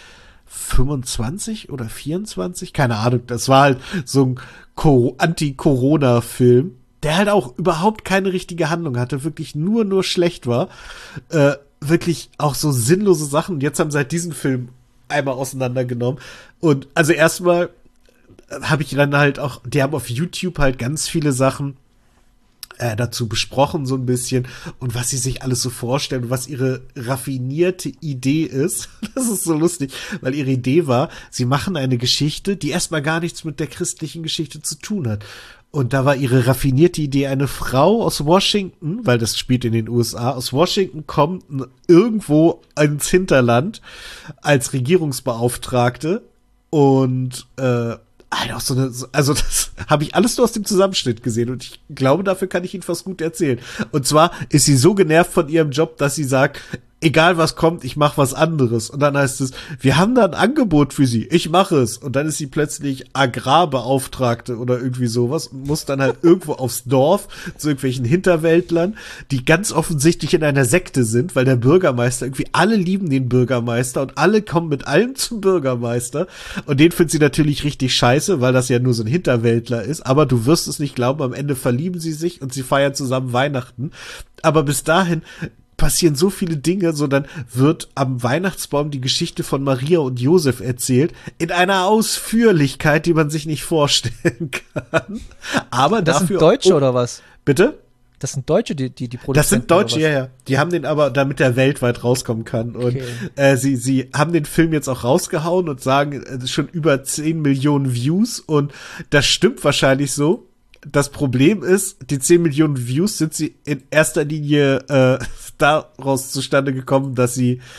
2025 oder 24? Keine Ahnung, das war halt so ein Anti-Corona-Film, der halt auch überhaupt keine richtige Handlung hatte, wirklich nur schlecht war. Wirklich auch so sinnlose Sachen. Und jetzt haben sie halt diesen Film einmal auseinandergenommen. Und also erstmal habe ich dann halt auch, die haben auf YouTube halt ganz viele Sachen dazu besprochen, so ein bisschen. Und was sie sich alles so vorstellen und was ihre raffinierte Idee ist. Das ist so lustig, weil ihre Idee war, sie machen eine Geschichte, die erstmal gar nichts mit der christlichen Geschichte zu tun hat. Und da war ihre raffinierte Idee, eine Frau aus Washington, weil das spielt in den USA, aus Washington kommt irgendwo ins Hinterland als Regierungsbeauftragte und halt auch also das habe ich alles nur aus dem Zusammenschnitt gesehen und ich glaube, dafür kann ich Ihnen fast gut erzählen. Und zwar ist sie so genervt von ihrem Job, dass sie sagt, egal was kommt, ich mache was anderes. Und dann heißt es, wir haben da ein Angebot für Sie, ich mache es. Und dann ist sie plötzlich Agrarbeauftragte oder irgendwie sowas und muss dann halt irgendwo aufs Dorf zu irgendwelchen Hinterwäldlern, die ganz offensichtlich in einer Sekte sind, weil der Bürgermeister, irgendwie alle lieben den Bürgermeister und alle kommen mit allem zum Bürgermeister. Und den findet sie natürlich richtig scheiße, weil das ja nur so ein Hinterwäldler ist. Aber du wirst es nicht glauben, am Ende verlieben sie sich und sie feiern zusammen Weihnachten. Aber bis dahin passieren so viele Dinge, so dann wird am Weihnachtsbaum die Geschichte von Maria und Josef erzählt, in einer Ausführlichkeit, die man sich nicht vorstellen kann. Aber das dafür, sind Deutsche oder was? Bitte? Das sind Deutsche, die Produzenten? Das sind Deutsche, ja. Die haben den aber, damit der weltweit rauskommen kann. Und sie haben den Film jetzt auch rausgehauen und sagen, es ist schon über 10 Millionen Views und das stimmt wahrscheinlich so. Das Problem ist, die 10 Millionen Views sind sie in erster Linie daraus zustande gekommen, dass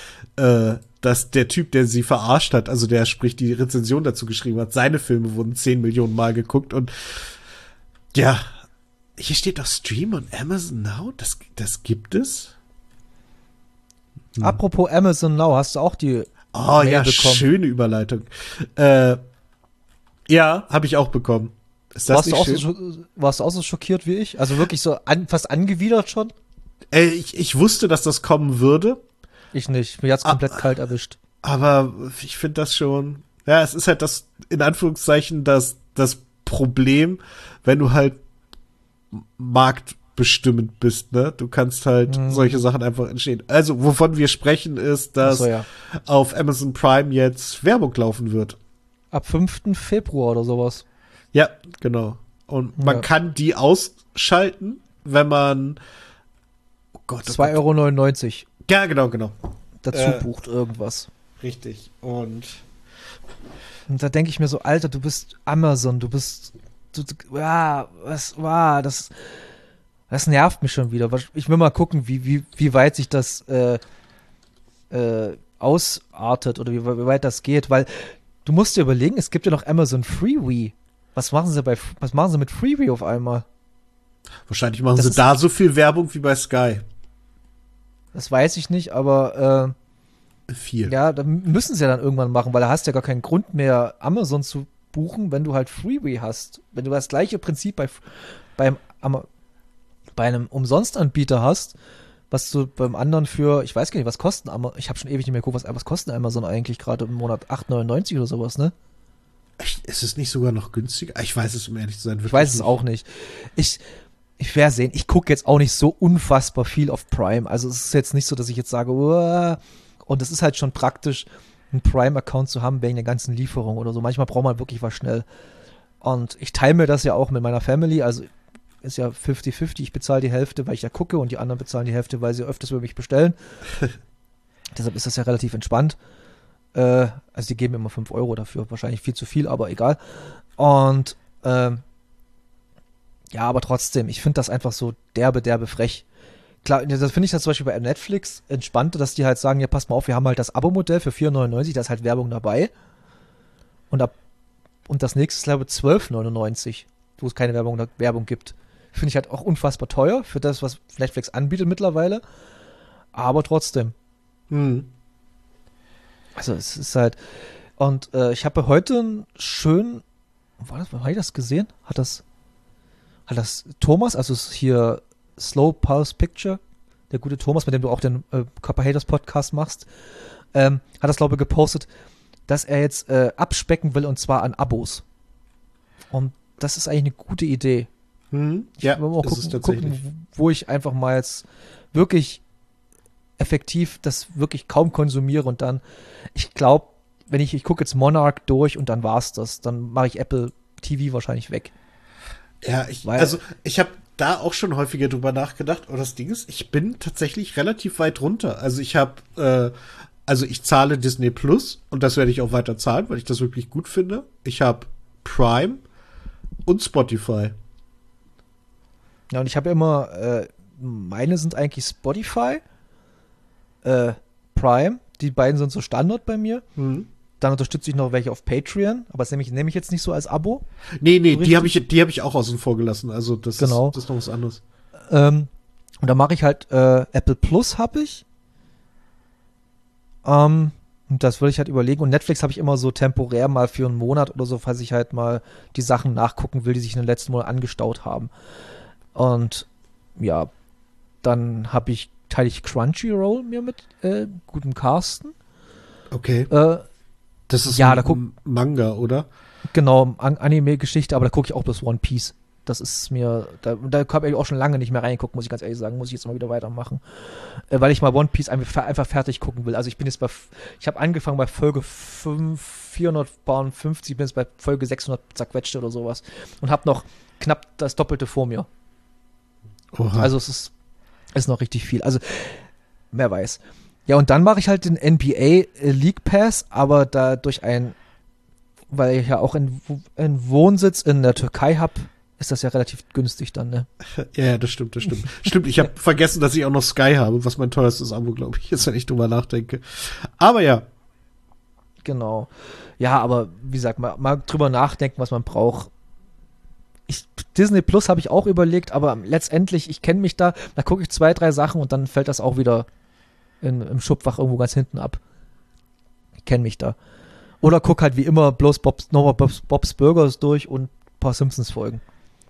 der Typ, der sie verarscht hat, also der sprich die Rezension dazu geschrieben hat, seine Filme wurden 10 Millionen Mal geguckt und ja, hier steht doch Stream on Amazon Now, das gibt es. Apropos Amazon Now, hast du auch die Mail ja, bekommen? Schöne Überleitung. Ja, habe ich auch bekommen. Ist das warst du auch so schockiert wie ich? Also wirklich so fast angewidert schon? Ich wusste, dass das kommen würde. Ich nicht. Mir hat's komplett kalt erwischt. Aber ich finde das schon, ja, es ist halt das, in Anführungszeichen, das Problem, wenn du halt marktbestimmend bist, ne? Du kannst halt solche Sachen einfach entstehen. Also, wovon wir sprechen, ist, dass auf Amazon Prime jetzt Werbung laufen wird. Ab 5. Februar oder sowas. Ja, genau. Und man kann die ausschalten, wenn man 2,99 €. Ja, genau. Dazu bucht irgendwas. Richtig. Und da denke ich mir so, Alter, du bist Amazon, das nervt mich schon wieder. Ich will mal gucken, wie weit sich das ausartet oder wie weit das geht, weil du musst dir überlegen, es gibt ja noch Amazon Freeway. Was machen sie mit Freeway auf einmal? Wahrscheinlich machen sie da so viel Werbung wie bei Sky. Das weiß ich nicht, aber viel. Ja, da müssen sie ja dann irgendwann machen, weil da hast du ja gar keinen Grund mehr, Amazon zu buchen, wenn du halt Freeway hast. Wenn du das gleiche Prinzip bei einem Umsonstanbieter hast, was du beim anderen für, ich weiß gar nicht, was kosten Amazon, ich habe schon ewig nicht mehr geguckt, was kostet Amazon eigentlich gerade im Monat? 8,99 oder sowas, ne? Ist es nicht sogar noch günstiger? Ich weiß es, um ehrlich zu sein. Ich weiß es auch nicht. Ich werde sehen, ich gucke jetzt auch nicht so unfassbar viel auf Prime. Also es ist jetzt nicht so, dass ich jetzt sage, uah. Und es ist halt schon praktisch, einen Prime-Account zu haben wegen der ganzen Lieferung oder so. Manchmal braucht man wirklich was schnell. Und ich teile mir das ja auch mit meiner Family, also ist ja 50-50. Ich bezahle die Hälfte, weil ich ja gucke und die anderen bezahlen die Hälfte, weil sie öfters über mich bestellen. Deshalb ist das ja relativ entspannt. Also die geben immer 5 Euro dafür, wahrscheinlich viel zu viel, aber egal. Und ja, aber trotzdem, ich finde das einfach so derbe frech. Klar, das finde ich das zum Beispiel bei Netflix entspannter, dass die halt sagen, ja, pass mal auf, wir haben halt das Abo-Modell für 4,99, da ist halt Werbung dabei. Und das nächste ist, glaube ich, 12,99, wo es keine Werbung gibt. Finde ich halt auch unfassbar teuer für das, was Netflix anbietet mittlerweile. Aber trotzdem. Also es ist halt, und ich habe heute einen schönen, habe ich das gesehen? Hat das Thomas, also hier Slow Pulse Picture, der gute Thomas, mit dem du auch den Copper Haters Podcast machst, hat das, glaube ich, gepostet, dass er jetzt abspecken will, und zwar an Abos. Und das ist eigentlich eine gute Idee. Ja, ich will mal gucken, wo ich einfach mal jetzt wirklich effektiv das wirklich kaum konsumiere und dann, ich glaube, wenn ich gucke jetzt Monarch durch und dann war's das, dann mache ich Apple TV wahrscheinlich weg. Ja, ich habe da auch schon häufiger drüber nachgedacht, aber das Ding ist, ich bin tatsächlich relativ weit runter. Also ich zahle Disney Plus und das werde ich auch weiter zahlen, weil ich das wirklich gut finde. Ich habe Prime und Spotify. Ja, und ich habe immer, meine sind eigentlich Spotify, Prime, die beiden sind so Standard bei mir. Dann unterstütze ich noch welche auf Patreon, aber das nehme ich jetzt nicht so als Abo. Nee, so die habe ich auch außen vor gelassen. Also das ist noch was anderes. Und da mache ich halt Apple Plus habe ich. Und das würde ich halt überlegen. Und Netflix habe ich immer so temporär mal für einen Monat oder so, falls ich halt mal die Sachen nachgucken will, die sich in den letzten Monaten angestaut haben. Und ja, dann teile ich Crunchyroll mir mit gutem Carsten. Okay. Das ist ja, Manga, oder? Genau, Anime-Geschichte, aber da gucke ich auch bloß One Piece. Das ist mir, da habe ich auch schon lange nicht mehr reingeguckt, muss ich ganz ehrlich sagen, muss ich jetzt mal wieder weitermachen. Weil ich mal One Piece einfach fertig gucken will. Also ich habe angefangen bei Folge 450, bin jetzt bei Folge 600 zerquetscht oder sowas und habe noch knapp das Doppelte vor mir. Oha. Also es ist noch richtig viel. Also, wer weiß. Ja, und dann mache ich halt den NBA League Pass, aber weil ich ja auch einen Wohnsitz in der Türkei habe, ist das ja relativ günstig dann, ne? Ja, das stimmt. Stimmt, ich habe vergessen, dass ich auch noch Sky habe, was mein teuerstes Abo, glaube ich, ist, wenn ich drüber nachdenke. Aber ja. Genau. Ja, aber wie gesagt, mal drüber nachdenken, was man braucht. Disney Plus habe ich auch überlegt, aber letztendlich, ich kenne mich da gucke ich 2, 3 Sachen und dann fällt das auch wieder im Schubfach irgendwo ganz hinten ab. Ich kenne mich da. Oder guck halt wie immer bloß Bob's Burgers durch und ein paar Simpsons-Folgen.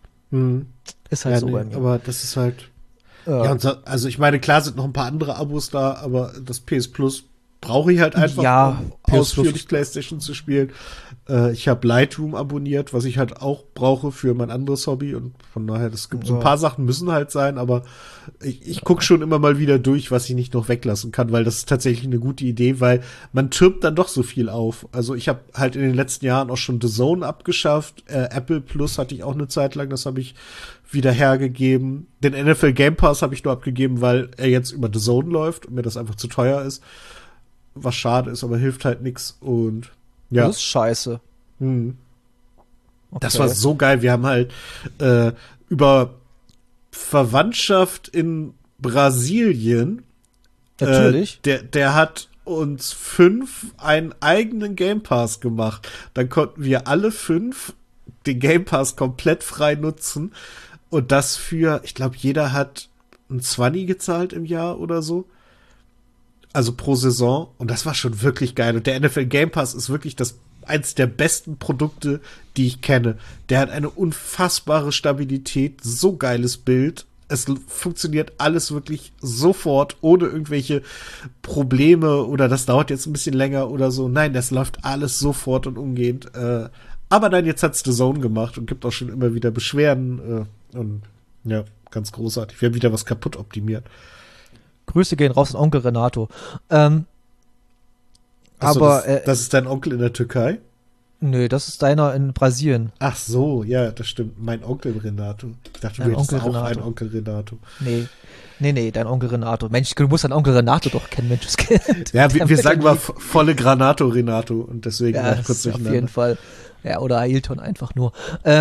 Ist halt so bei mir. Aber das ist halt. Ja, also ich meine, klar sind noch ein paar andere Abos da, aber das PS Plus brauche ich halt einfach, um ausführlich PlayStation zu spielen. Ich habe Lightroom abonniert, was ich halt auch brauche für mein anderes Hobby und von daher, das gibt so ein paar Sachen müssen halt sein, aber ich gucke schon immer mal wieder durch, was ich nicht noch weglassen kann, weil das ist tatsächlich eine gute Idee, weil man türmt dann doch so viel auf. Also ich habe halt in den letzten Jahren auch schon The Zone abgeschafft, Apple Plus hatte ich auch eine Zeit lang, das habe ich wieder hergegeben. Den NFL Game Pass habe ich nur abgegeben, weil er jetzt über The Zone läuft und mir das einfach zu teuer ist. Was schade ist, aber hilft halt nix und ja. Das ist scheiße. Okay. Das war so geil. Wir haben halt über Verwandtschaft in Brasilien. Natürlich. Der hat uns 5 einen eigenen Game Pass gemacht. Dann konnten wir alle 5 den Game Pass komplett frei nutzen. Und das für, ich glaube, jeder hat ein 20 gezahlt im Jahr oder so. Also pro Saison. Und das war schon wirklich geil. Und der NFL Game Pass ist wirklich eins der besten Produkte, die ich kenne. Der hat eine unfassbare Stabilität, so geiles Bild. Es funktioniert alles wirklich sofort, ohne irgendwelche Probleme oder das dauert jetzt ein bisschen länger oder so. Nein, das läuft alles sofort und umgehend. Aber nein, jetzt hat's The Zone gemacht und gibt auch schon immer wieder Beschwerden. Und ja, ganz großartig. Wir haben wieder was kaputt optimiert. Grüße gehen raus an Onkel Renato. Achso, Aber das ist dein Onkel in der Türkei? nö, das ist deiner in Brasilien. Ach so, ja, das stimmt. Mein Onkel Renato. Ich dachte, du hättest auch einen Onkel Renato. Nee, dein Onkel Renato. Mensch, du musst deinen Onkel Renato doch kennen, Mensch. Ja, wir sagen mal volle Granato Renato und deswegen ja, war ich kurz auf jeden Fall. Ja, oder Ailton einfach nur.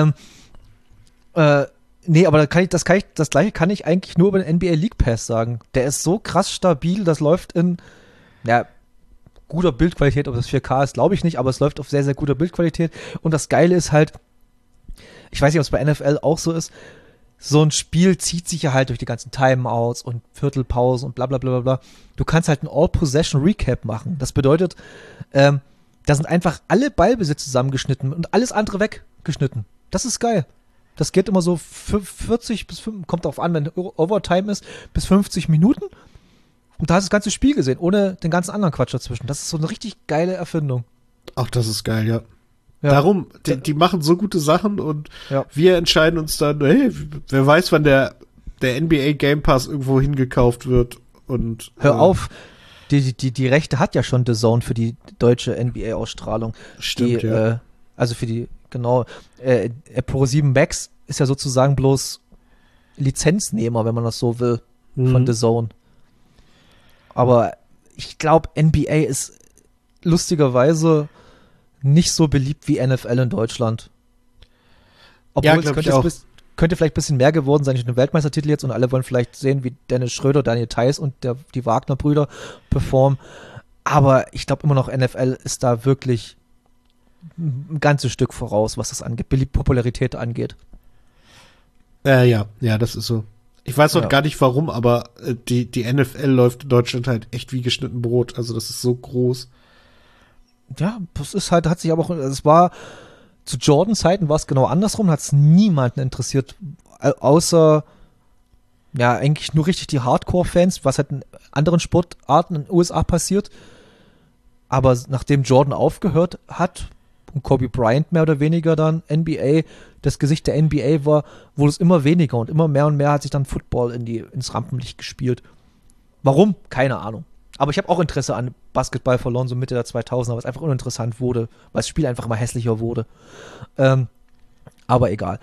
Nee, aber das Gleiche kann ich eigentlich nur über den NBA League Pass sagen. Der ist so krass stabil, das läuft in, ja, guter Bildqualität, ob das 4K ist, glaube ich nicht, aber es läuft auf sehr, sehr guter Bildqualität. Und das Geile ist halt, ich weiß nicht, ob es bei NFL auch so ist, so ein Spiel zieht sich ja halt durch die ganzen Timeouts und Viertelpausen und bla bla bla bla. Du kannst halt ein All-Possession-Recap machen. Das bedeutet, da sind einfach alle Ballbesitz zusammengeschnitten und alles andere weggeschnitten. Das ist geil. Das geht immer so 40 bis 5, kommt darauf an, wenn Overtime ist, bis 50 Minuten. Und da hast du das ganze Spiel gesehen, ohne den ganzen anderen Quatsch dazwischen. Das ist so eine richtig geile Erfindung. Ach, das ist geil, ja. Darum, die machen so gute Sachen und wir entscheiden uns dann, hey, wer weiß, wann der NBA Game Pass irgendwo hingekauft wird und hör auf, die Rechte hat ja schon The Zone für die deutsche NBA-Ausstrahlung. Stimmt, ja. Also für die, genau, Pro 7 Max ist ja sozusagen bloß Lizenznehmer, wenn man das so will, von The Zone. Aber ich glaube, NBA ist lustigerweise nicht so beliebt wie NFL in Deutschland. Obwohl es könnte vielleicht ein bisschen mehr geworden sein durch den Weltmeistertitel jetzt und alle wollen vielleicht sehen, wie Dennis Schröder, Daniel Theis und die Wagner-Brüder performen. Aber ich glaube immer noch, NFL ist da wirklich ein ganzes Stück voraus, was das angeht, Popularität angeht. Ja, das ist so. Ich weiß noch gar nicht warum, aber die NFL läuft in Deutschland halt echt wie geschnitten Brot. Also das ist so groß. Ja, das ist halt, hat sich aber auch, es war, zu Jordan-Zeiten war es genau andersrum, hat es niemanden interessiert, außer, ja, eigentlich nur richtig die Hardcore-Fans, was halt in anderen Sportarten in den USA passiert. Aber nachdem Jordan aufgehört hat und Kobe Bryant mehr oder weniger dann NBA, das Gesicht der NBA war, wurde es immer weniger und immer mehr und mehr hat sich dann Football ins Rampenlicht gespielt. Warum? Keine Ahnung. Aber ich habe auch Interesse an Basketball verloren, so Mitte der 2000er, weil es einfach uninteressant wurde, weil das Spiel einfach immer hässlicher wurde. Aber egal.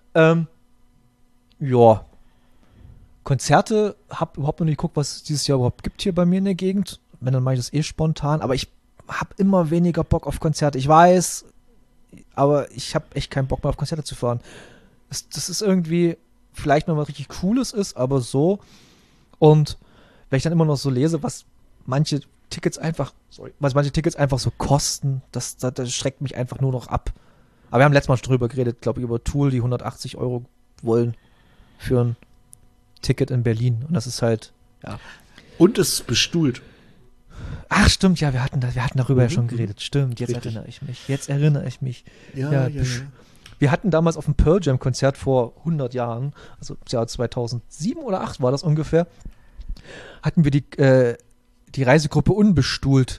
Ja. Konzerte, habe überhaupt noch nicht geguckt, was es dieses Jahr überhaupt gibt hier bei mir in der Gegend. Wenn, dann mache ich das spontan. Aber ich habe immer weniger Bock auf Konzerte. Ich weiß, aber ich habe echt keinen Bock mehr auf Konzerte zu fahren. Das ist irgendwie vielleicht noch was richtig Cooles ist, aber so. Und wenn ich dann immer noch so lese, was manche Tickets einfach so kosten, das schreckt mich einfach nur noch ab. Aber wir haben letztes Mal schon drüber geredet, glaube ich, über Tool, die 180 € wollen für ein Ticket in Berlin. Und das ist halt, ja. Und es ist bestuhlt. Ach, stimmt, ja, wir hatten darüber ja schon geredet. Stimmt, jetzt erinnere ich mich. Ja. Wir hatten damals auf dem Pearl Jam Konzert vor 100 Jahren, also im Jahr 2007 oder 2008 war das ungefähr, hatten wir die Reisegruppe Unbestuhlt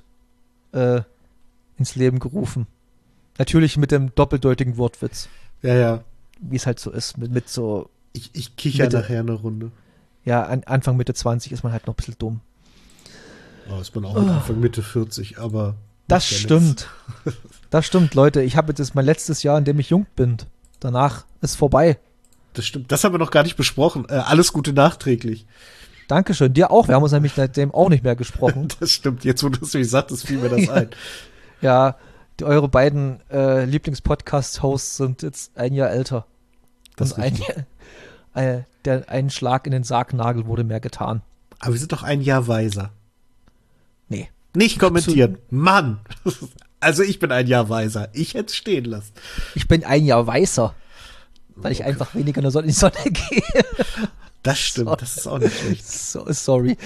ins Leben gerufen. Natürlich mit dem doppeldeutigen Wortwitz. Ja. Wie es halt so ist, mit so. Ich kicher nachher eine Runde. Ja, Anfang Mitte 20 ist man halt noch ein bisschen dumm. Oh, ist man auch Anfang Mitte 40, aber. Das stimmt. Das stimmt, Leute. Ich habe jetzt mein letztes Jahr, in dem ich jung bin. Danach ist vorbei. Das stimmt. Das haben wir noch gar nicht besprochen. Alles Gute nachträglich. Dankeschön. Dir auch. Wir haben uns nämlich seitdem auch nicht mehr gesprochen. Das stimmt. Jetzt, wo du es mir sagtest, fiel mir das ein. Ja, eure beiden Lieblingspodcast-Hosts sind jetzt ein Jahr älter. Das und ein Schlag in den Sargnagel wurde mehr getan. Aber wir sind doch ein Jahr weiser. Nee. Nicht kommentieren. Mann! Also ich bin ein Jahr weiser. Ich hätte es stehen lassen. Ich bin ein Jahr weißer. Weil ich einfach weniger in die Sonne gehe. Das stimmt, sorry. Das ist auch nicht schlecht. Sorry.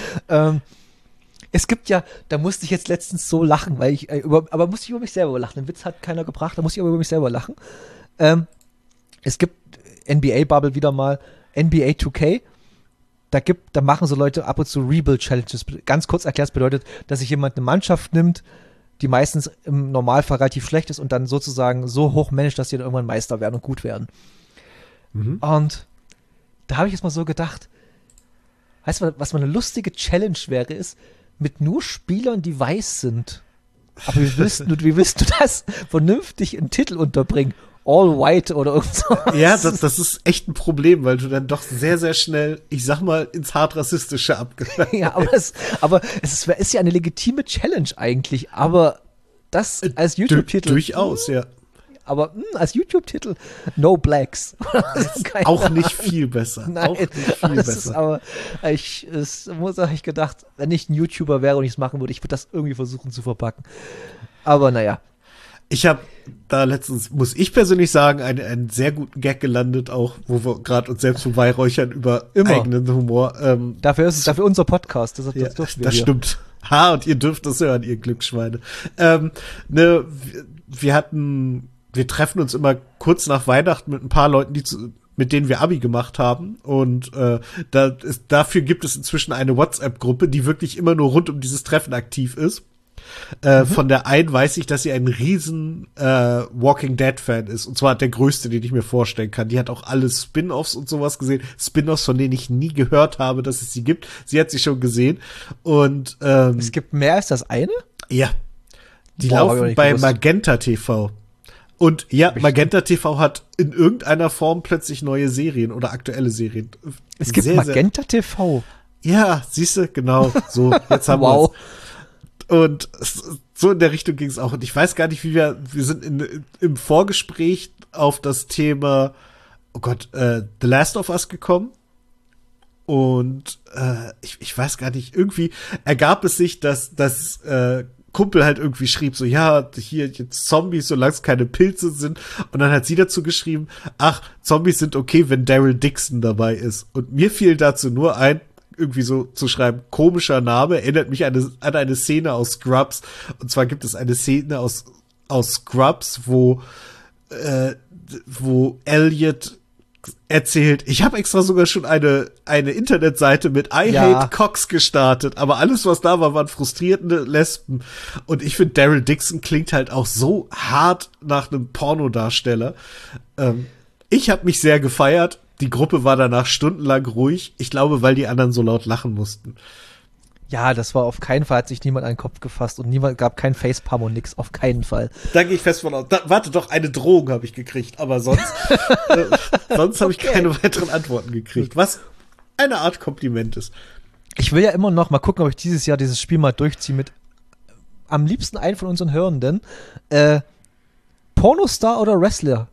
Es gibt ja, da musste ich jetzt letztens so lachen, weil aber musste ich über mich selber lachen. Den Witz hat keiner gebracht, da musste ich aber über mich selber lachen. Es gibt NBA-Bubble wieder mal, NBA 2K da machen so Leute ab und zu Rebuild-Challenges. Ganz kurz erklärt, bedeutet, dass sich jemand eine Mannschaft nimmt, die meistens im Normalfall relativ schlecht ist und dann sozusagen so hoch managt, dass sie dann irgendwann Meister werden und gut werden. Und da habe ich jetzt mal so gedacht, weißt du, was mal eine lustige Challenge wäre, ist, mit nur Spielern, die weiß sind. Aber wie willst du das vernünftig in Titel unterbringen? All White oder irgend so. Ja, das ist echt ein Problem, weil du dann doch sehr, sehr schnell, ich sag mal, ins hart Rassistische abgeleitet. Ja, aber es ist ja eine legitime Challenge eigentlich, aber das als YouTube-Titel. Durchaus, ja. Aber als YouTube-Titel No Blacks. Auch nicht viel besser. Nein, auch nicht viel besser. Aber ich gedacht, wenn ich ein YouTuber wäre und ich es machen würde, ich würde das irgendwie versuchen zu verpacken. Aber naja. Ich habe da letztens, muss ich persönlich sagen, einen sehr guten Gag gelandet, auch wo wir gerade uns selbst beweihräuchern über eigenen Humor. Dafür unser Podcast. Das das stimmt. Und ihr dürft das hören, ihr Glücksschweine. Wir treffen uns immer kurz nach Weihnachten mit ein paar Leuten, mit denen wir Abi gemacht haben. Und dafür gibt es inzwischen eine WhatsApp-Gruppe, die wirklich immer nur rund um dieses Treffen aktiv ist. Von der einen weiß ich, dass sie ein riesen Walking Dead-Fan ist. Und zwar der größte, den ich mir vorstellen kann. Die hat auch alle Spin-Offs und sowas gesehen. Spin-Offs, von denen ich nie gehört habe, dass es sie gibt. Sie hat sie schon gesehen. Und es gibt mehr als das eine? Ja. Die laufen bei Magenta TV. Und ja, Magenta TV hat in irgendeiner Form plötzlich neue Serien oder aktuelle Serien. Es gibt Magenta TV? Ja, siehst du, genau. So, jetzt haben wir Und so in der Richtung ging es auch. Und ich weiß gar nicht, wie wir sind im Vorgespräch auf das Thema, The Last of Us gekommen. Und ich weiß gar nicht, irgendwie ergab es sich, dass Kumpel halt irgendwie schrieb so, ja, hier jetzt Zombies, solange es keine Pilze sind. Und dann hat sie dazu geschrieben, ach, Zombies sind okay, wenn Daryl Dixon dabei ist. Und mir fiel dazu nur ein, irgendwie so zu schreiben, komischer Name, erinnert mich an eine Szene aus Scrubs. Und zwar gibt es eine Szene aus Scrubs, wo Elliot erzählt, ich habe extra sogar schon eine Internetseite mit I Hate Cox gestartet, aber alles, was da war, waren frustrierende Lesben. Und ich finde, Daryl Dixon klingt halt auch so hart nach einem Pornodarsteller. Ich habe mich sehr gefeiert. Die Gruppe war danach stundenlang ruhig. Ich glaube, weil die anderen so laut lachen mussten. Ja, das war auf keinen Fall, hat sich niemand an den Kopf gefasst und gab kein Facepalm und nix, auf keinen Fall. Da gehe ich fest von aus. Warte doch, eine Drohung habe ich gekriegt, aber sonst habe ich keine weiteren Antworten gekriegt, was eine Art Kompliment ist. Ich will ja immer noch mal gucken, ob ich dieses Jahr dieses Spiel mal durchziehe mit am liebsten einen von unseren Hörenden. Pornostar oder Wrestler?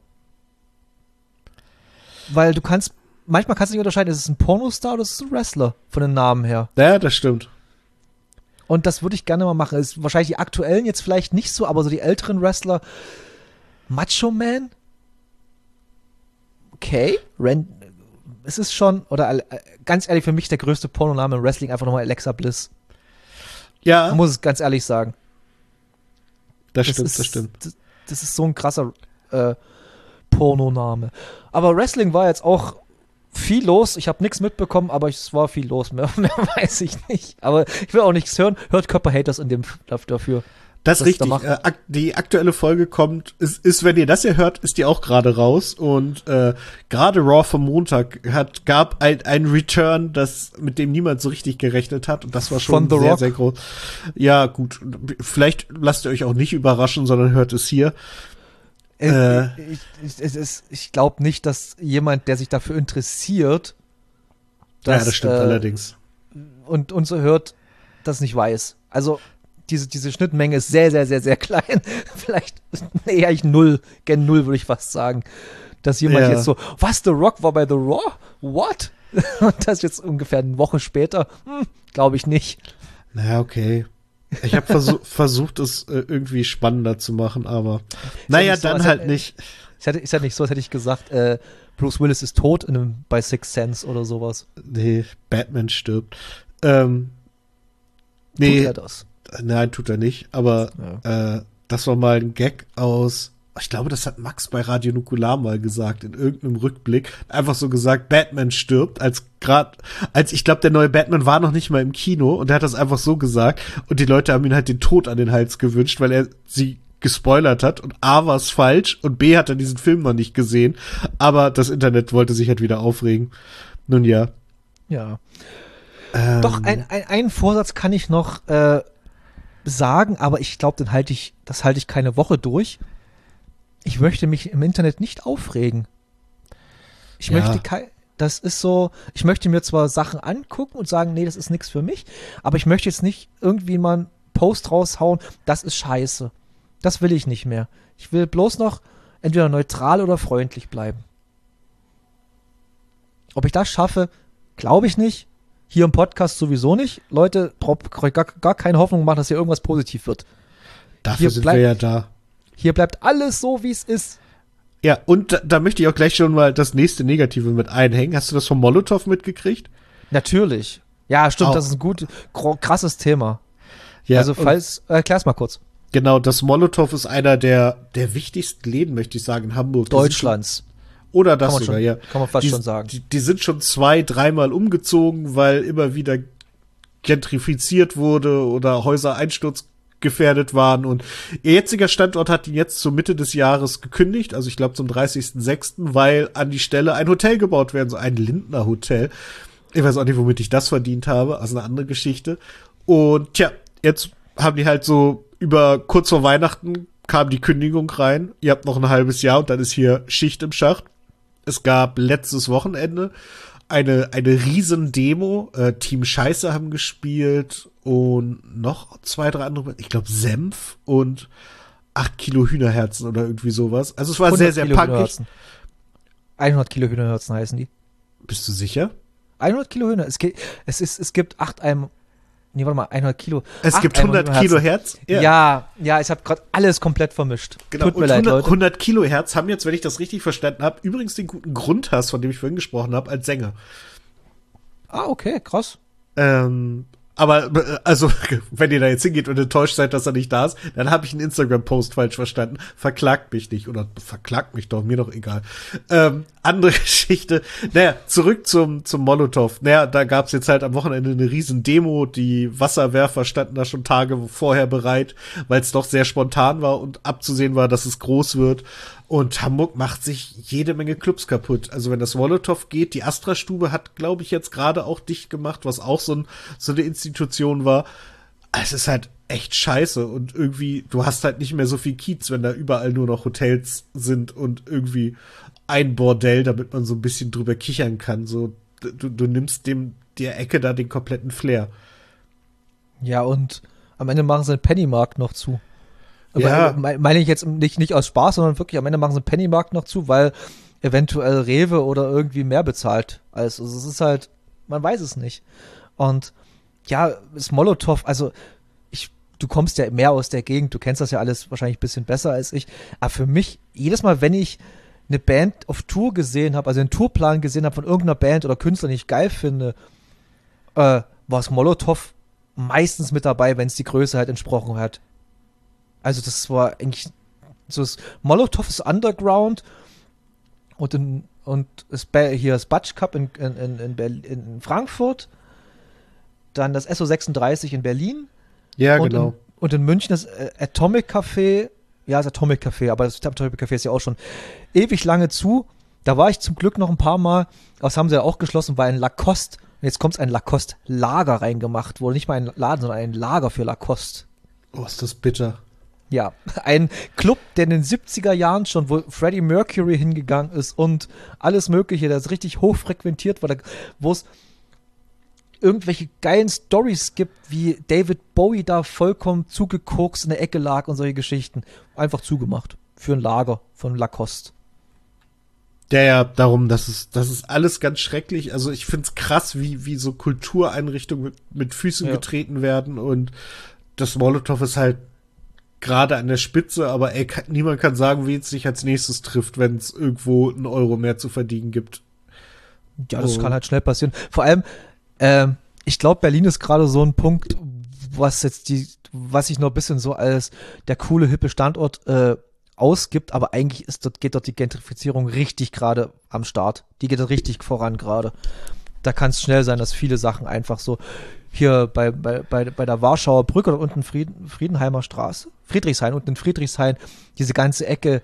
Weil manchmal kannst du nicht unterscheiden, ist es ein Pornostar oder ist es ein Wrestler von den Namen her. Ja, das stimmt. Und das würde ich gerne mal machen. Ist wahrscheinlich die aktuellen jetzt vielleicht nicht so, aber so die älteren Wrestler. Macho Man? Okay. Es ist schon, oder ganz ehrlich, für mich der größte Pornoname im Wrestling einfach nochmal Alexa Bliss. Ja. Muss ich ganz ehrlich sagen. Das stimmt. Das ist so ein krasser Pornoname. Aber Wrestling war jetzt auch viel los. Ich habe nichts mitbekommen, aber es war viel los. Mehr weiß ich nicht. Aber ich will auch nichts hören. Hört Körper Haters in dem dafür. Das ist richtig. Die aktuelle Folge ist, wenn ihr das hier hört, ist die auch gerade raus. Und gerade Raw vom Montag gab ein Return, mit dem niemand so richtig gerechnet hat. Und das war schon sehr, sehr groß. Ja, gut. Vielleicht lasst ihr euch auch nicht überraschen, sondern hört es hier. Ich glaube nicht, dass jemand, der sich dafür interessiert, das stimmt allerdings. Und uns so hört, das nicht weiß. Also diese Schnittmenge ist sehr, sehr, sehr, sehr klein. Vielleicht eigentlich null, gen null würde ich fast sagen. Dass jemand jetzt so, was, The Rock war bei The Raw? What? Und das jetzt ungefähr eine Woche später? Glaube ich nicht. Naja, okay. Ich habe versucht, es irgendwie spannender zu machen, aber naja, dann halt nicht. Ist ja nicht so, als hätte ich gesagt, Bruce Willis ist tot bei Sixth Sense oder sowas. Nee, Batman stirbt. Nee. Tut er das? Nein, tut er nicht, aber das war mal ein Gag aus ich glaube, das hat Max bei Radio Nukular mal gesagt, in irgendeinem Rückblick, einfach so gesagt, Batman stirbt, als ich glaube, der neue Batman war noch nicht mal im Kino und er hat das einfach so gesagt und die Leute haben ihn halt den Tod an den Hals gewünscht, weil er sie gespoilert hat und A war es falsch und B hat er diesen Film noch nicht gesehen, aber das Internet wollte sich halt wieder aufregen. Nun ja. Ja. Doch, einen Vorsatz kann ich noch sagen, aber ich glaube, das halte ich keine Woche durch. Ich möchte mich im Internet nicht aufregen. Ich möchte mir zwar Sachen angucken und sagen, nee, das ist nichts für mich, aber ich möchte jetzt nicht irgendwie mal einen Post raushauen, das ist scheiße. Das will ich nicht mehr. Ich will bloß noch entweder neutral oder freundlich bleiben. Ob ich das schaffe, glaube ich nicht. Hier im Podcast sowieso nicht. Leute, gar keine Hoffnung machen, dass hier irgendwas positiv wird. Dafür sind wir ja da. Hier bleibt alles so, wie es ist. Ja, und da möchte ich auch gleich schon mal das nächste Negative mit einhängen. Hast du das von Molotow mitgekriegt? Natürlich. Ja, stimmt, das ist ein krasses Thema. Ja, also erklär's mal kurz. Genau, das Molotow ist einer der wichtigsten Läden, möchte ich sagen, in Hamburg. Deutschlands. Oder das sogar, ja. Kann man fast schon sagen. Die sind schon 2-3 Mal umgezogen, weil immer wieder gentrifiziert wurde oder Häuser einsturzgefährdet waren. Und ihr jetziger Standort hat ihn jetzt zur Mitte des Jahres gekündigt, also ich glaube zum 30.06., weil an die Stelle ein Hotel gebaut werden soll, ein Lindner Hotel. Ich weiß auch nicht, womit ich das verdient habe, also eine andere Geschichte. Und tja, jetzt haben die halt so kurz vor Weihnachten kam die Kündigung rein. Ihr habt noch ein halbes Jahr und dann ist hier Schicht im Schacht. Es gab letztes Wochenende eine riesen Demo. Team Scheiße haben gespielt und noch 2-3 andere. Ich glaube Senf und 8 Kilo Hühnerherzen oder irgendwie sowas. Also es war sehr, sehr punkig. 100 Kilo Hühnerherzen heißen die. Bist du sicher? 100 Kilo Hühner. Es gibt 100 Kilo. Es gibt 100 Kilohertz? Ja, ich habe gerade alles komplett vermischt. Genau. Tut mir leid, Leute. 100 Kilohertz haben jetzt, wenn ich das richtig verstanden habe, übrigens den guten Grundhass, von dem ich vorhin gesprochen habe, als Sänger. Ah, okay, krass. Aber, also, wenn ihr da jetzt hingeht und enttäuscht seid, dass er nicht da ist, dann habe ich einen Instagram-Post falsch verstanden. Verklagt mich nicht. Oder verklagt mich doch, mir doch egal. Andere Geschichte. Naja, zurück zum Molotow. Naja, da gab's jetzt halt am Wochenende eine riesen Demo. Die Wasserwerfer standen da schon Tage vorher bereit, weil es doch sehr spontan war und abzusehen war, dass es groß wird. Und Hamburg macht sich jede Menge Clubs kaputt. Also wenn das Molotow geht, die Astra-Stube hat, glaube ich, jetzt gerade auch dicht gemacht, was auch so eine Institution war. Es ist halt echt scheiße und irgendwie, du hast halt nicht mehr so viel Kiez, wenn da überall nur noch Hotels sind und irgendwie ein Bordell, damit man so ein bisschen drüber kichern kann. So, du nimmst der Ecke da den kompletten Flair. Ja, und am Ende machen sie den Pennymarkt noch zu. Ja. Meine ich jetzt nicht aus Spaß, sondern wirklich am Ende machen sie einen Pennymarkt noch zu, weil eventuell Rewe oder irgendwie mehr bezahlt. Also es ist halt, man weiß es nicht. Und ja, das Molotow, also du kommst ja mehr aus der Gegend, du kennst das ja alles wahrscheinlich ein bisschen besser als ich, aber für mich, jedes Mal, wenn ich eine Band auf Tour gesehen habe, also einen Tourplan gesehen habe von irgendeiner Band oder Künstler, den ich geil finde, war das Molotow meistens mit dabei, wenn es die Größe halt entsprochen hat. Also das war eigentlich so, das Molotow ist Underground und hier das Batsch Cup in Frankfurt, dann das SO36 in Berlin. Ja, genau. Und in München das Atomic Café, ja, das Atomic Café, aber das Atomic Café ist ja auch schon ewig lange zu. Da war ich zum Glück noch ein paar Mal, das haben sie ja auch geschlossen, weil ein Lacoste, jetzt kommt ein Lacoste-Lager reingemacht wurde, nicht mal ein Laden, sondern ein Lager für Lacoste. Oh, ist das bitter. Ja, ein Club, der in den 70er Jahren schon, wo Freddie Mercury hingegangen ist und alles Mögliche, das richtig hoch frequentiert war, wo es irgendwelche geilen Storys gibt, wie David Bowie da vollkommen zugekokst in der Ecke lag und solche Geschichten. Einfach zugemacht. Für ein Lager von Lacoste. Ja, darum, das ist alles ganz schrecklich. Also ich find's krass, wie so Kultureinrichtungen mit Füßen getreten werden und das Molotow ist halt gerade an der Spitze, aber niemand kann sagen, wie es sich als nächstes trifft, wenn es irgendwo einen Euro mehr zu verdienen gibt. Ja, das kann halt schnell passieren. Vor allem, ich glaube, Berlin ist gerade so ein Punkt, was ich noch ein bisschen so als der coole, hippe Standort ausgibt, aber eigentlich geht dort die Gentrifizierung richtig gerade am Start. Die geht dort richtig voran gerade. Da kann es schnell sein, dass viele Sachen einfach so hier bei der Warschauer Brücke oder unten Friedenheimer Straße, Friedrichshain, unten in Friedrichshain, diese ganze Ecke,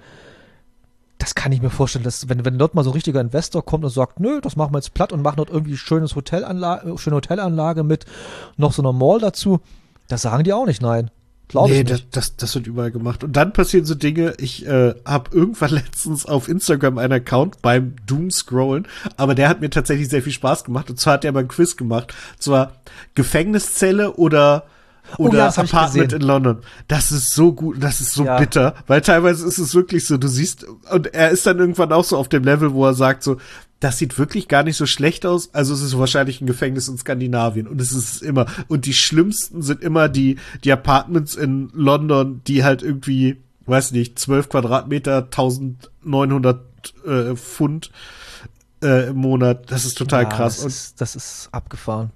das kann ich mir vorstellen, dass wenn dort mal so ein richtiger Investor kommt und sagt, nö, das machen wir jetzt platt und machen dort irgendwie schöne Hotelanlage mit noch so einer Mall dazu, da sagen die auch nicht nein. Glaube ich nicht. Das wird überall gemacht. Und dann passieren so Dinge, ich habe irgendwann letztens auf Instagram einen Account beim Doomscrollen, aber der hat mir tatsächlich sehr viel Spaß gemacht. Und zwar hat er mal ein Quiz gemacht. Und zwar Gefängniszelle oder Apartment in London. Das ist so gut, das ist so bitter, weil teilweise ist es wirklich so, du siehst, und er ist dann irgendwann auch so auf dem Level, wo er sagt so, das sieht wirklich gar nicht so schlecht aus, also es ist wahrscheinlich ein Gefängnis in Skandinavien und es ist immer, und die schlimmsten sind immer die Apartments in London, die halt irgendwie, weiß nicht, 12 Quadratmeter, 1900 Pfund im Monat, das ist total krass. Das ist abgefahren.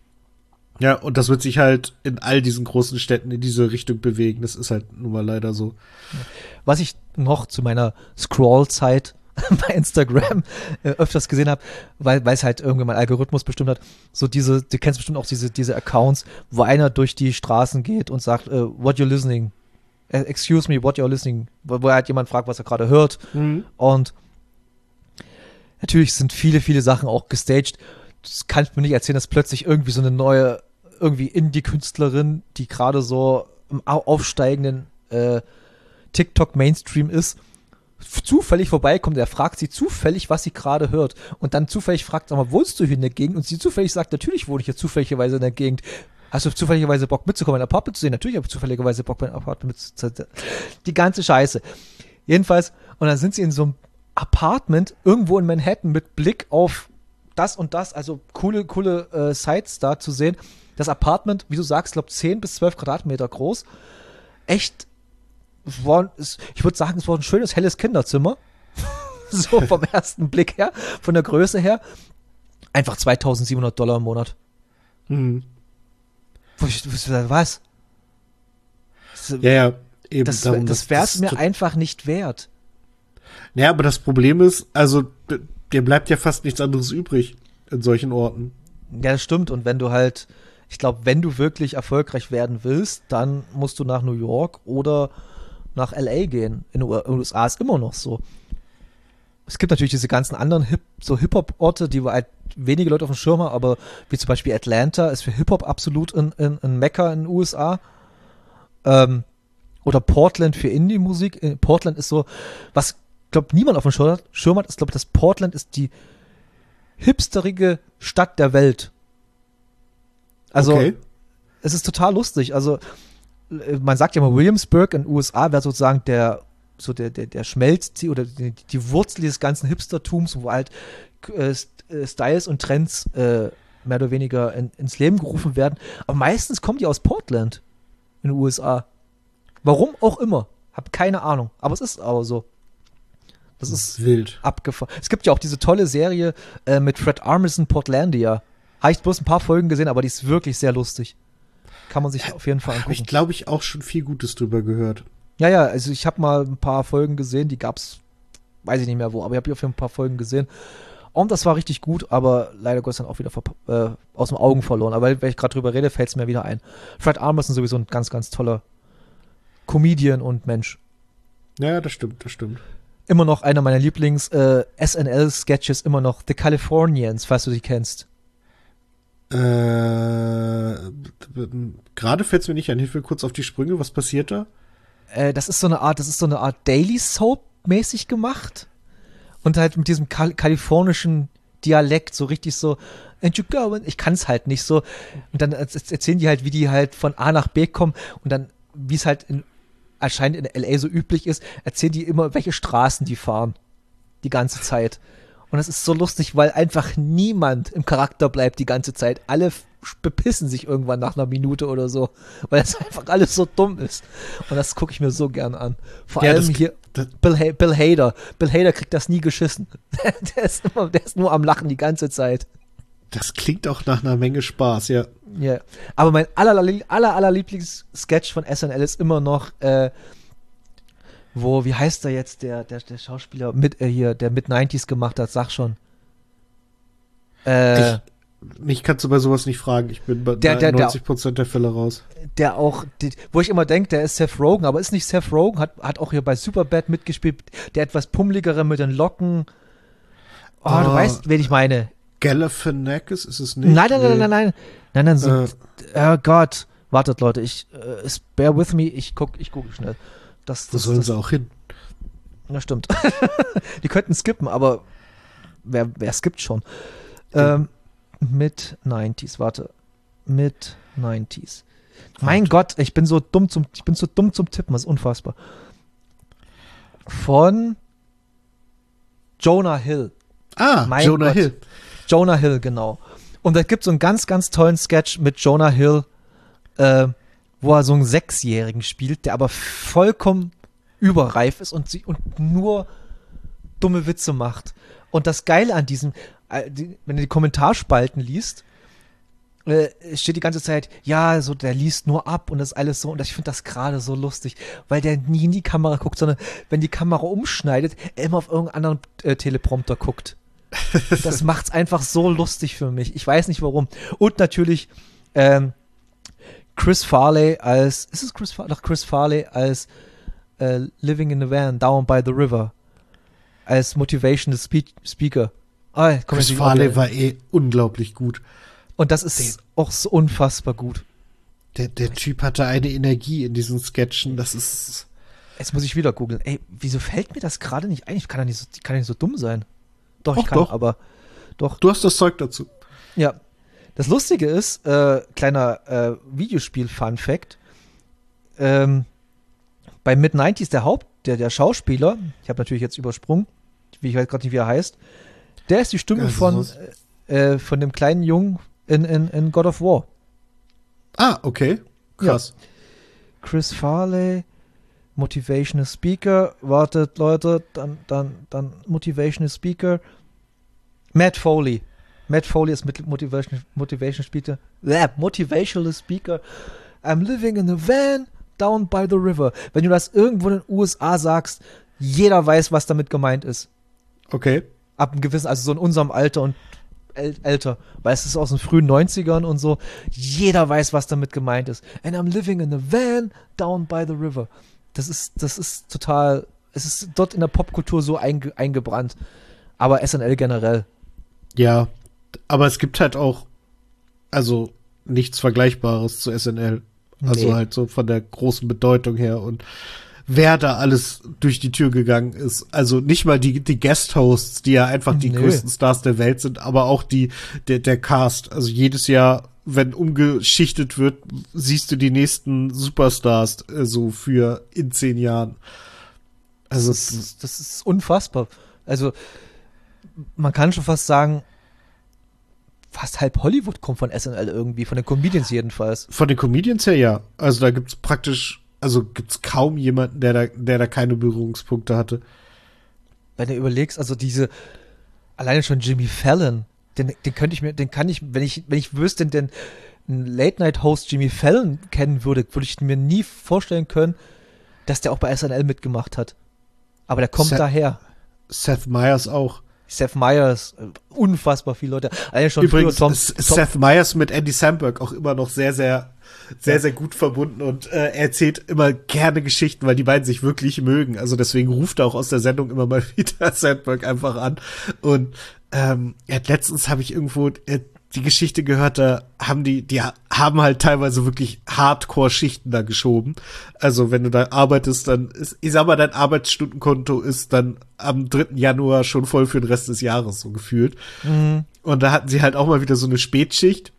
Ja, und das wird sich halt in all diesen großen Städten in diese Richtung bewegen. Das ist halt nun mal leider so. Was ich noch zu meiner Scroll-Zeit bei Instagram öfters gesehen habe, weil es halt irgendwie mein Algorithmus bestimmt hat, so du kennst bestimmt auch diese Accounts, wo einer durch die Straßen geht und sagt, what you're listening, excuse me, what you're listening, wo halt jemand fragt, was er gerade hört. Mhm. Und natürlich sind viele, viele Sachen auch gestaged. Das kannst du mir nicht erzählen, dass plötzlich irgendwie so eine neue irgendwie Indie-Künstlerin, die gerade so im aufsteigenden TikTok-Mainstream ist, zufällig vorbeikommt, er fragt sie zufällig, was sie gerade hört und dann zufällig fragt, sag mal, wohnst du hier in der Gegend? Und sie zufällig sagt, natürlich wohne ich hier zufälligerweise in der Gegend. Hast du zufälligerweise Bock mitzukommen, ein Apartment zu sehen? Natürlich habe ich zufälligerweise Bock, ein Apartment mitzusehen. Die ganze Scheiße. Jedenfalls, und dann sind sie in so einem Apartment irgendwo in Manhattan mit Blick auf das und das, also coole Sites da zu sehen. Das Apartment, wie du sagst, glaube 10 bis 12 Quadratmeter groß. Echt, ich würde sagen, es war ein schönes, helles Kinderzimmer. So vom ersten Blick her, von der Größe her. Einfach $2.700 im Monat. Mhm. Was? Ja, eben. Das wäre es mir einfach nicht wert. Ja, aber das Problem ist, also dir bleibt ja fast nichts anderes übrig in solchen Orten. Ja, das stimmt. Und wenn du halt, ich glaube, wenn du wirklich erfolgreich werden willst, dann musst du nach New York oder nach L.A. gehen. In den USA ist immer noch so. Es gibt natürlich diese ganzen anderen Hip-Hop-Orte, die halt wenige Leute auf dem Schirm haben, aber wie zum Beispiel Atlanta ist für Hip-Hop absolut ein Mekka in den USA. Oder Portland für Indie-Musik. Portland ist so, was, glaube niemand auf dem Schirm hat, ist, glaube ich, dass Portland ist die hipsterige Stadt der Welt. Also, okay. Es ist total lustig. Also, man sagt ja mal, Williamsburg in den USA wäre sozusagen der Schmelztier oder die Wurzel dieses ganzen Hipstertums, wo halt Styles und Trends mehr oder weniger ins Leben gerufen werden. Aber meistens kommen die aus Portland in den USA. Warum auch immer. Hab keine Ahnung. Aber es ist aber so. Das ist wild. Abgefahren. Es gibt ja auch diese tolle Serie mit Fred Armisen, Portlandia. Habe ich bloß ein paar Folgen gesehen, aber die ist wirklich sehr lustig. Kann man sich auf jeden Fall angucken. Habe ich, glaube ich, auch schon viel Gutes drüber gehört. Ja, also ich habe mal ein paar Folgen gesehen, die gab's, weiß ich nicht mehr wo, aber ich habe hier auf jeden Fall ein paar Folgen gesehen. Und das war richtig gut, aber leider Gottes dann auch wieder aus den Augen verloren. Aber wenn ich gerade drüber rede, fällt es mir wieder ein. Fred Armisen sowieso ein ganz, ganz toller Comedian und Mensch. Ja, das stimmt. Immer noch einer meiner Lieblings-SNL-Sketches, immer noch The Californians, falls du die kennst. Gerade fällt es mir nicht ein. Hilf mir kurz auf die Sprünge. Was passiert da? Das ist so eine Art Daily Soap mäßig gemacht und halt mit diesem kalifornischen Dialekt so richtig so, and you go, ich kann es halt nicht so, und dann erzählen die halt, wie die halt von A nach B kommen und dann, wie es halt anscheinend in L.A. so üblich ist, erzählen die immer, welche Straßen die fahren, die ganze Zeit. Und das ist so lustig, weil einfach niemand im Charakter bleibt die ganze Zeit. Alle bepissen sich irgendwann nach einer Minute oder so, weil das einfach alles so dumm ist. Und das gucke ich mir so gern an. Vor allem hier Bill Hader. Bill Hader kriegt das nie geschissen. Der ist nur am Lachen die ganze Zeit. Das klingt auch nach einer Menge Spaß, ja. Ja, aber mein aller Lieblings-Sketch von SNL ist immer noch wie heißt er jetzt, der Schauspieler hier, der mit 90s gemacht hat, sag schon. Mich kannst du bei sowas nicht fragen. Ich bin bei 90% der Fälle raus. Der auch, wo ich immer denke, der ist Seth Rogen, aber ist nicht Seth Rogen, hat auch hier bei Superbad mitgespielt, der etwas pummeligere mit den Locken. Du weißt, wen ich meine. Galifianakis ist es nicht? Nein, so, oh Gott. Wartet, Leute, bear with me, ich google schnell. Wo sollen sie auch hin? Na, stimmt. Die könnten skippen, aber wer skippt schon? Mit 90s, warte. Mit 90s. Mein Gott, ich bin so dumm zum Tippen, das ist unfassbar. Von Jonah Hill. Jonah Hill. Jonah Hill, genau. Und da gibt es so einen ganz, ganz tollen Sketch mit Jonah Hill, wo er so einen Sechsjährigen spielt, der aber vollkommen überreif ist und nur dumme Witze macht. Und das Geile an diesem, wenn du die Kommentarspalten liest, steht die ganze Zeit, ja, so der liest nur ab und das alles so. Und ich finde das gerade so lustig, weil der nie in die Kamera guckt, sondern wenn die Kamera umschneidet, er immer auf irgendeinen anderen Teleprompter guckt. Das macht's einfach so lustig für mich. Ich weiß nicht warum. Und natürlich Chris Farley als Living in the Van, Down by the River als Motivational Speaker. Chris Farley war unglaublich gut. Und das ist auch so unfassbar gut. Der Typ hatte eine Energie in diesen Sketchen, das ist... Jetzt muss ich wieder googeln. Ey, wieso fällt mir das gerade nicht ein? Ich kann ja nicht so dumm sein. Doch. Aber doch. Du hast das Zeug dazu. Ja. Das Lustige ist, kleiner Videospiel-Fun-Fact, bei Mid-90s der Schauspieler, ich habe natürlich jetzt übersprungen, ich weiß gerade nicht, wie er heißt, der ist die Stimme von dem kleinen Jungen in God of War. Okay. Krass. Ja. Chris Farley, Motivational Speaker, wartet Leute, dann Motivational Speaker, Matt Foley. Matt Foley ist Motivational Speaker. Motivational Speaker. I'm living in a van down by the river. Wenn du das irgendwo in den USA sagst, jeder weiß, was damit gemeint ist. Okay. Ab einem gewissen, also so in unserem Alter und älter, weil es ist aus den frühen 90ern und so. Jeder weiß, was damit gemeint ist. And I'm living in a van down by the river. Das ist total, es ist dort in der Popkultur so eingebrannt. Aber SNL generell. Ja, aber es gibt halt auch, also nichts Vergleichbares zu SNL. Also Nee. halt so von der großen Bedeutung her und wer da alles durch die Tür gegangen ist. Also nicht mal die Guest-Hosts, die ja einfach die größten Stars der Welt sind, aber auch der Cast. Also jedes Jahr, wenn umgeschichtet wird, siehst du die nächsten Superstars so für in 10 Jahren. Also Das ist unfassbar. Also man kann schon fast sagen, fast halb Hollywood kommt von SNL irgendwie, von den Comedians jedenfalls. von den Comedians her ja. Also da gibt's kaum jemanden, der da keine Berührungspunkte hatte. Wenn du überlegst, also alleine schon Jimmy Fallon, den kann ich, wenn ich wüsste, den Late-Night-Host Jimmy Fallon kennen würde ich mir nie vorstellen können, dass der auch bei SNL mitgemacht hat. Aber der kommt daher. Seth Meyers auch. Seth Meyers, unfassbar viele Leute. Alleine schon Übrigens, früher Seth Meyers mit Andy Samberg auch immer noch sehr, sehr, sehr, sehr gut verbunden und er erzählt immer gerne Geschichten, weil die beiden sich wirklich mögen. Also deswegen ruft er auch aus der Sendung immer mal wieder Samberg einfach an. Und letztens habe ich irgendwo die Geschichte gehört, da haben die haben halt teilweise wirklich Hardcore-Schichten da geschoben. Also wenn du da arbeitest, dann ist, ich sag mal, dein Arbeitsstundenkonto ist dann am 3. Januar schon voll für den Rest des Jahres, so gefühlt. Mhm. Und da hatten sie halt auch mal wieder so eine Spätschicht.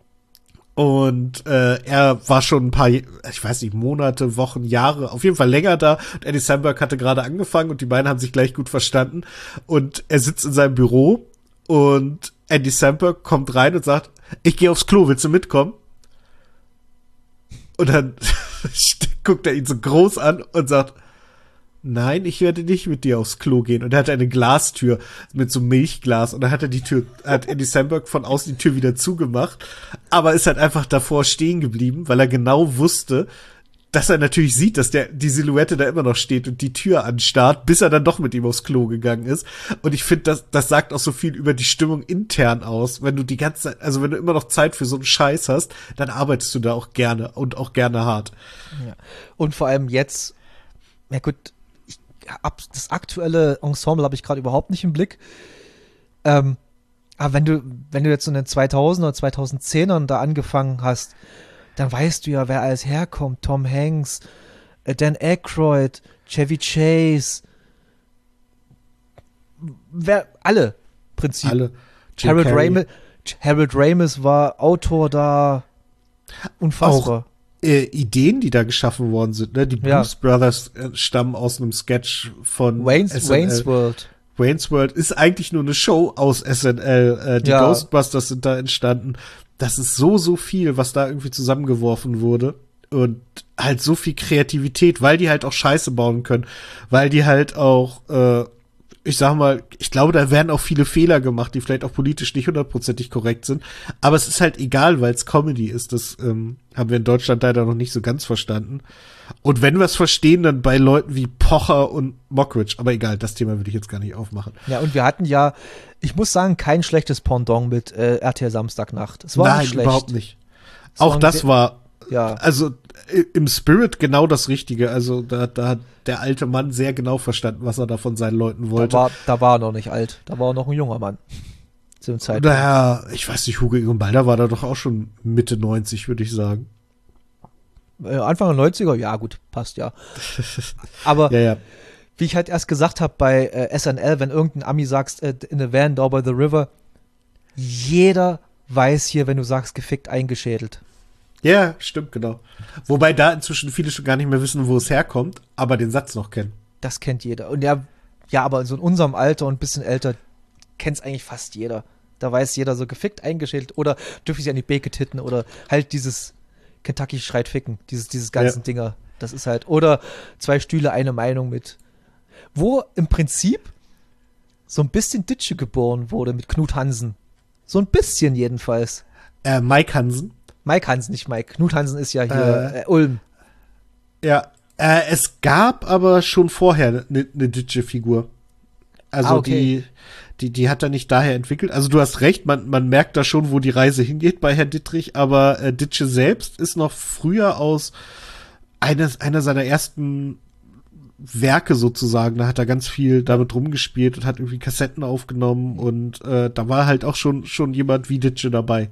Und er war schon ein paar, ich weiß nicht, Monate, Wochen, Jahre, auf jeden Fall länger da. Und Andy Samberg hatte gerade angefangen und die beiden haben sich gleich gut verstanden. Und er sitzt in seinem Büro und Andy Samberg kommt rein und sagt, ich gehe aufs Klo, willst du mitkommen? Und dann guckt er ihn so groß an und sagt, nein, ich werde nicht mit dir aufs Klo gehen. Und er hat eine Glastür mit so einem Milchglas und dann hat Andy Samberg von außen die Tür wieder zugemacht, aber ist halt einfach davor stehen geblieben, weil er genau wusste, dass er natürlich sieht, dass die Silhouette da immer noch steht und die Tür anstarrt, bis er dann doch mit ihm aufs Klo gegangen ist. Und ich finde, das sagt auch so viel über die Stimmung intern aus. Wenn du die ganze Zeit, also wenn du immer noch Zeit für so einen Scheiß hast, dann arbeitest du da auch gerne und auch gerne hart. Ja. Und vor allem jetzt, ja gut, das aktuelle Ensemble habe ich gerade überhaupt nicht im Blick. Aber wenn du jetzt in den 2000er, 2010ern da angefangen hast, dann weißt du ja, wer alles herkommt. Tom Hanks, Dan Aykroyd, Chevy Chase, alle, Prinzip. Alle. Harold Ramis war Autor da. Unfassbar. Auch Ideen, die da geschaffen worden sind, ne? Die Blues Brothers stammen aus einem Sketch von Wayne's World. Wayne's World ist eigentlich nur eine Show aus SNL. Die Ghostbusters sind da entstanden. Das ist so viel, was da irgendwie zusammengeworfen wurde. Und halt so viel Kreativität, weil die halt auch Scheiße bauen können. Weil die halt auch, ich sag mal, ich glaube, da werden auch viele Fehler gemacht, die vielleicht auch politisch nicht 100%ig korrekt sind. Aber es ist halt egal, weil es Comedy ist. Das haben wir in Deutschland leider noch nicht so ganz verstanden. Und wenn wir es verstehen, dann bei Leuten wie Pocher und Mockridge. Aber egal, das Thema will ich jetzt gar nicht aufmachen. Ja, und wir hatten ja, ich muss sagen, kein schlechtes Pendant mit RTL Samstagnacht. Es war nicht schlecht. Nein, überhaupt nicht. Auch das war, ja, also im Spirit genau das Richtige. Also da hat der alte Mann sehr genau verstanden, was er da von seinen Leuten wollte. Da war er noch nicht alt. Da war er noch ein junger Mann. Zu dem Zeitpunkt. Naja, ich weiß nicht, Hugo Egon Balder war da doch auch schon Mitte 90, würde ich sagen. Anfang der 90er, ja gut, passt ja. Aber ja. wie ich halt erst gesagt habe bei SNL, wenn irgendein Ami sagst, in a van down by the river, jeder weiß hier, wenn du sagst, gefickt eingeschädelt. Ja, stimmt, genau. Wobei da inzwischen viele schon gar nicht mehr wissen, wo es herkommt, aber den Satz noch kennen. Das kennt jeder. Und ja, aber so in unserem Alter und ein bisschen älter kennt es eigentlich fast jeder. Da weiß jeder so gefickt eingeschädelt oder dürfte ich an die Beke titten oder halt dieses Kentucky schreit ficken, dieses ganzen Dinger. Das ist halt, oder 2 Stühle, eine Meinung mit, wo im Prinzip so ein bisschen Ditsche geboren wurde mit Knut Hansen. So ein bisschen jedenfalls. Mike Hansen. Mike Hansen, nicht Mike. Knut Hansen ist ja hier Ulm. Ja, es gab aber schon vorher eine Ditsche-Figur. Also okay. Die hat er nicht daher entwickelt. Also du hast recht, man merkt da schon, wo die Reise hingeht bei Herrn Dittrich, aber Ditsche selbst ist noch früher aus einer seiner ersten Werke sozusagen. Da hat er ganz viel damit rumgespielt und hat irgendwie Kassetten aufgenommen und da war halt auch schon jemand wie Ditsche dabei.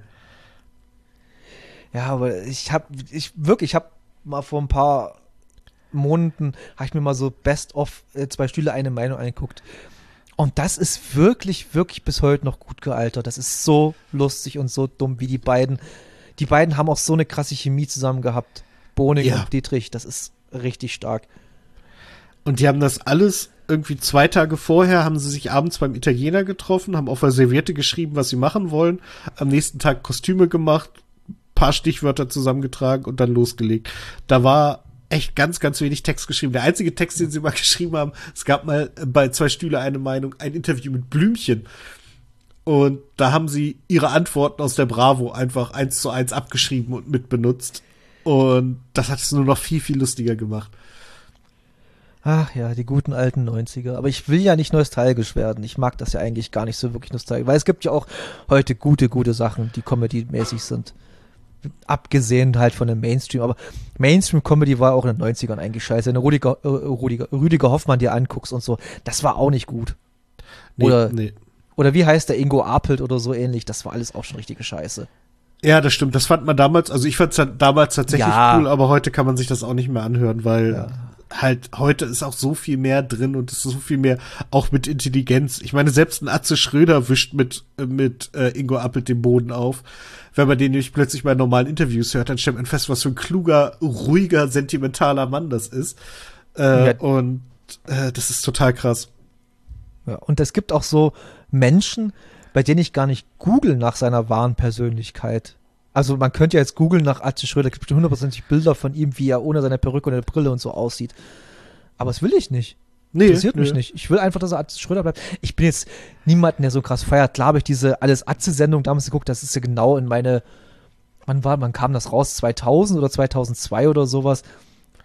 Ja, aber ich hab mal vor ein paar Monaten, habe ich mir mal so Best of 2 Stühle, eine Meinung angeguckt. Und das ist wirklich, wirklich bis heute noch gut gealtert. Das ist so lustig und so dumm wie die beiden. Die beiden haben auch so eine krasse Chemie zusammen gehabt. Boning und Dietrich, das ist richtig stark. Und die haben das alles irgendwie 2 Tage vorher, haben sie sich abends beim Italiener getroffen, haben auf der Serviette geschrieben, was sie machen wollen. Am nächsten Tag Kostüme gemacht, paar Stichwörter zusammengetragen und dann losgelegt. Da war echt ganz, ganz wenig Text geschrieben. Der einzige Text, den sie mal geschrieben haben, es gab mal bei 2 Stühle eine Meinung, ein Interview mit Blümchen. Und da haben sie ihre Antworten aus der Bravo einfach 1:1 abgeschrieben und mitbenutzt. Und das hat es nur noch viel, viel lustiger gemacht. Ach ja, die guten alten 90er. Aber ich will ja nicht nostalgisch werden. Ich mag das ja eigentlich gar nicht so wirklich nostalgisch. Weil es gibt ja auch heute gute Sachen, die comedy-mäßig sind. Abgesehen halt von dem Mainstream, aber Mainstream-Comedy war auch in den 90ern eigentlich scheiße. Wenn du Rüdiger Hoffmann dir anguckst und so, das war auch nicht gut. Nee. Oder wie heißt der, Ingo Apelt oder so ähnlich, das war alles auch schon richtige Scheiße. Ja, das stimmt, das fand man damals, also ich fand es damals tatsächlich cool, aber heute kann man sich das auch nicht mehr anhören, weil halt heute ist auch so viel mehr drin und es ist so viel mehr auch mit Intelligenz. Ich meine, selbst ein Atze Schröder wischt mit Ingo Appelt den Boden auf. Wenn man den nämlich plötzlich bei normalen Interviews hört, dann stellt man fest, was für ein kluger, ruhiger, sentimentaler Mann das ist. Und das ist total krass. Ja, und es gibt auch so Menschen, bei denen ich gar nicht google nach seiner wahren Persönlichkeit. Also man könnte ja jetzt googeln nach Atze Schröder, es gibt bestimmt 100% Bilder von ihm, wie er ohne seine Perücke und eine Brille und so aussieht. Aber das will ich nicht. Interessiert mich nicht. Ich will einfach, dass er Atze Schröder bleibt. Ich bin jetzt niemanden, der so krass feiert. Klar habe ich diese Alles-Atze-Sendung damals geguckt, das ist ja genau in meine, wann kam das raus? 2000 oder 2002 oder sowas.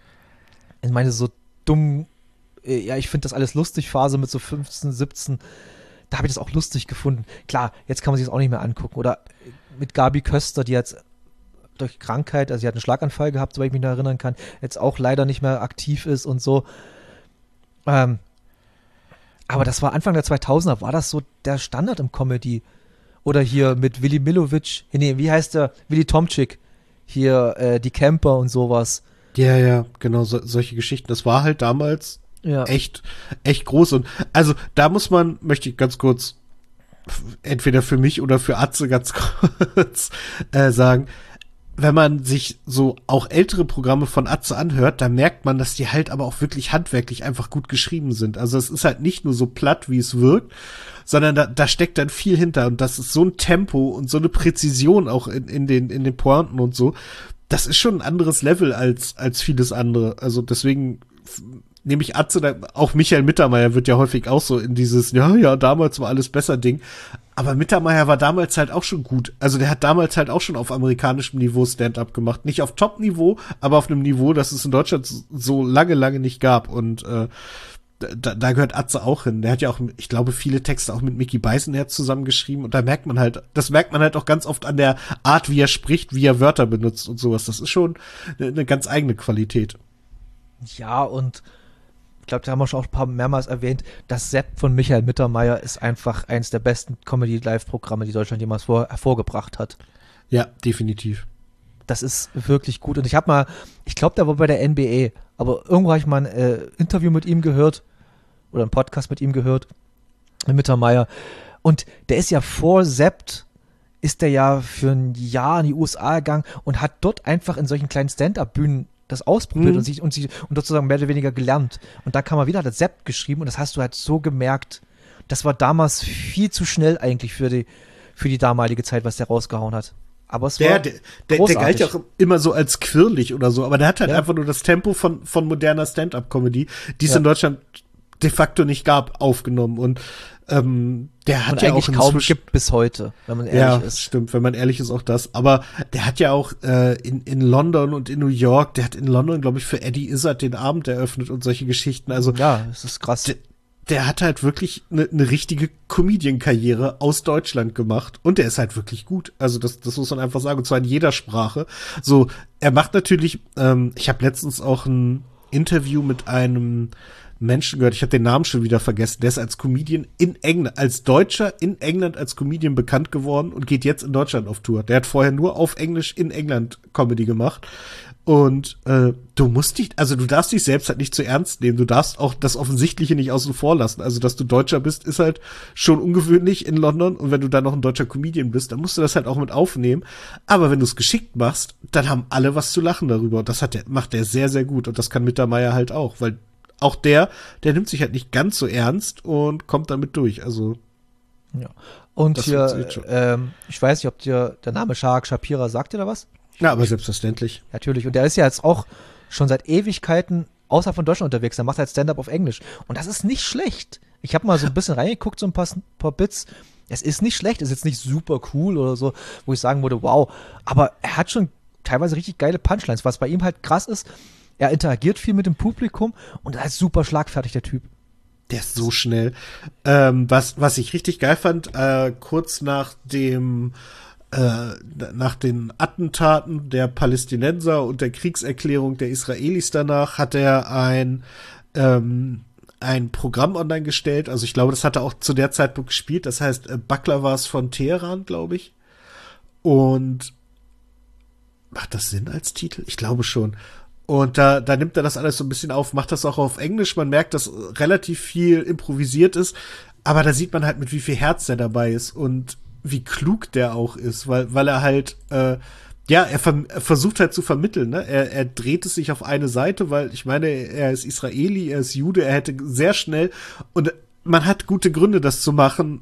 ich meine, so dumm, ja, ich finde das alles lustig, Phase mit so 15, 17, da habe ich das auch lustig gefunden. Klar, jetzt kann man sich das auch nicht mehr angucken. Oder mit Gabi Köster, die jetzt durch Krankheit, also sie hat einen Schlaganfall gehabt, soweit ich mich noch erinnern kann, jetzt auch leider nicht mehr aktiv ist und so. Aber das war Anfang der 2000er, war das so der Standard im Comedy. Oder hier mit Willi Milovic, nee, wie heißt der? Willi Tomczyk, hier die Camper und sowas. Ja, genau, solche Geschichten. Das war halt damals Ja. echt groß. Und also da möchte ich ganz kurz, entweder für mich oder für Atze ganz kurz sagen, wenn man sich so auch ältere Programme von Atze anhört, dann merkt man, dass die halt aber auch wirklich handwerklich einfach gut geschrieben sind. Also es ist halt nicht nur so platt, wie es wirkt, sondern da steckt dann viel hinter. Und das ist so ein Tempo und so eine Präzision auch in den Pointen und so. Das ist schon ein anderes Level als vieles andere. Also deswegen nehme ich Atze, auch Michael Mittermeier wird ja häufig auch so in dieses, ja, damals war alles besser Ding. Aber Mittermeier war damals halt auch schon gut. Also der hat damals halt auch schon auf amerikanischem Niveau Stand-up gemacht. Nicht auf Top-Niveau, aber auf einem Niveau, das es in Deutschland so lange nicht gab. Und da gehört Atze auch hin. Der hat ja auch, ich glaube, viele Texte auch mit Mickey Beisenherz zusammengeschrieben. Und das merkt man halt auch ganz oft an der Art, wie er spricht, wie er Wörter benutzt und sowas. Das ist schon eine ganz eigene Qualität. Ja, und ich glaube, da haben wir schon auch ein paar mehrmals erwähnt, das Sepp von Michael Mittermeier ist einfach eins der besten Comedy-Live-Programme, die Deutschland jemals hervorgebracht hat. Ja, definitiv. Das ist wirklich gut. Und ich glaube, der war bei der NBA, aber irgendwo habe ich mal ein Interview mit ihm gehört oder einen Podcast mit ihm gehört, mit Mittermeier. Und der ist ja vor Sept, ist der ja für ein Jahr in die USA gegangen und hat dort einfach in solchen kleinen Stand-Up-Bühnen das ausprobiert und sozusagen mehr oder weniger gelernt. Und da kam er wieder, hat das Sept geschrieben und das hast du halt so gemerkt. Das war damals viel zu schnell eigentlich für die damalige Zeit, was der rausgehauen hat. Aber es war der galt ja auch immer so als quirlig oder so, aber der hat halt einfach nur das Tempo von moderner Stand-Up-Comedy, die es in Deutschland de facto nicht gab, aufgenommen. Und der hat ja auch kaum gibt bis heute, wenn man ehrlich ist. Ja, stimmt, wenn man ehrlich ist, auch das. Aber der hat ja auch in London und in New York, der hat in London, glaube ich, für Eddie Izzard den Abend eröffnet und solche Geschichten. Also ja, das ist krass. Der hat halt wirklich eine richtige Comedian-Karriere aus Deutschland gemacht und der ist halt wirklich gut. Also das muss man einfach sagen, und zwar in jeder Sprache. So, er macht natürlich, ich habe letztens auch ein Interview mit einem Menschen gehört, ich habe den Namen schon wieder vergessen, der ist als Comedian in England, als Deutscher in England als Comedian bekannt geworden und geht jetzt in Deutschland auf Tour. Der hat vorher nur auf Englisch in England Comedy gemacht. Und du darfst dich selbst halt nicht zu ernst nehmen. Du darfst auch das Offensichtliche nicht außen vor lassen. Also, dass du Deutscher bist, ist halt schon ungewöhnlich in London. Und wenn du dann noch ein deutscher Comedian bist, dann musst du das halt auch mit aufnehmen. Aber wenn du es geschickt machst, dann haben alle was zu lachen darüber. Und das macht der sehr, sehr gut. Und das kann Mittermeier halt auch. Weil auch der nimmt sich halt nicht ganz so ernst und kommt damit durch. Also. Ja. Und hier, ich weiß nicht, ob dir der Name Shahak Shapira sagt dir da was? Ja, aber selbstverständlich. Natürlich. Und der ist ja jetzt auch schon seit Ewigkeiten außerhalb von Deutschland unterwegs. Der macht halt Stand-up auf Englisch. Und das ist nicht schlecht. Ich habe mal so ein bisschen reingeguckt, so ein paar Bits. Es ist nicht schlecht. Es ist jetzt nicht super cool oder so, wo ich sagen würde, wow. Aber er hat schon teilweise richtig geile Punchlines. Was bei ihm halt krass ist, er interagiert viel mit dem Publikum und er ist super schlagfertig, der Typ. Der ist so schnell. Was ich richtig geil fand, kurz nach den Attentaten der Palästinenser und der Kriegserklärung der Israelis danach, hat er ein Programm online gestellt. Also ich glaube, das hat er auch zu der Zeitpunkt gespielt. Das heißt Baklavas von Teheran, glaube ich. Und macht das Sinn als Titel? Ich glaube schon. Und da nimmt er das alles so ein bisschen auf, macht das auch auf Englisch. Man merkt, dass relativ viel improvisiert ist. Aber da sieht man halt, mit wie viel Herz der dabei ist und wie klug der auch ist, weil er halt, er versucht halt zu vermitteln, ne? Er dreht es sich auf eine Seite, weil ich meine, er ist Israeli, er ist Jude, er hätte sehr schnell, und man hat gute Gründe, das zu machen,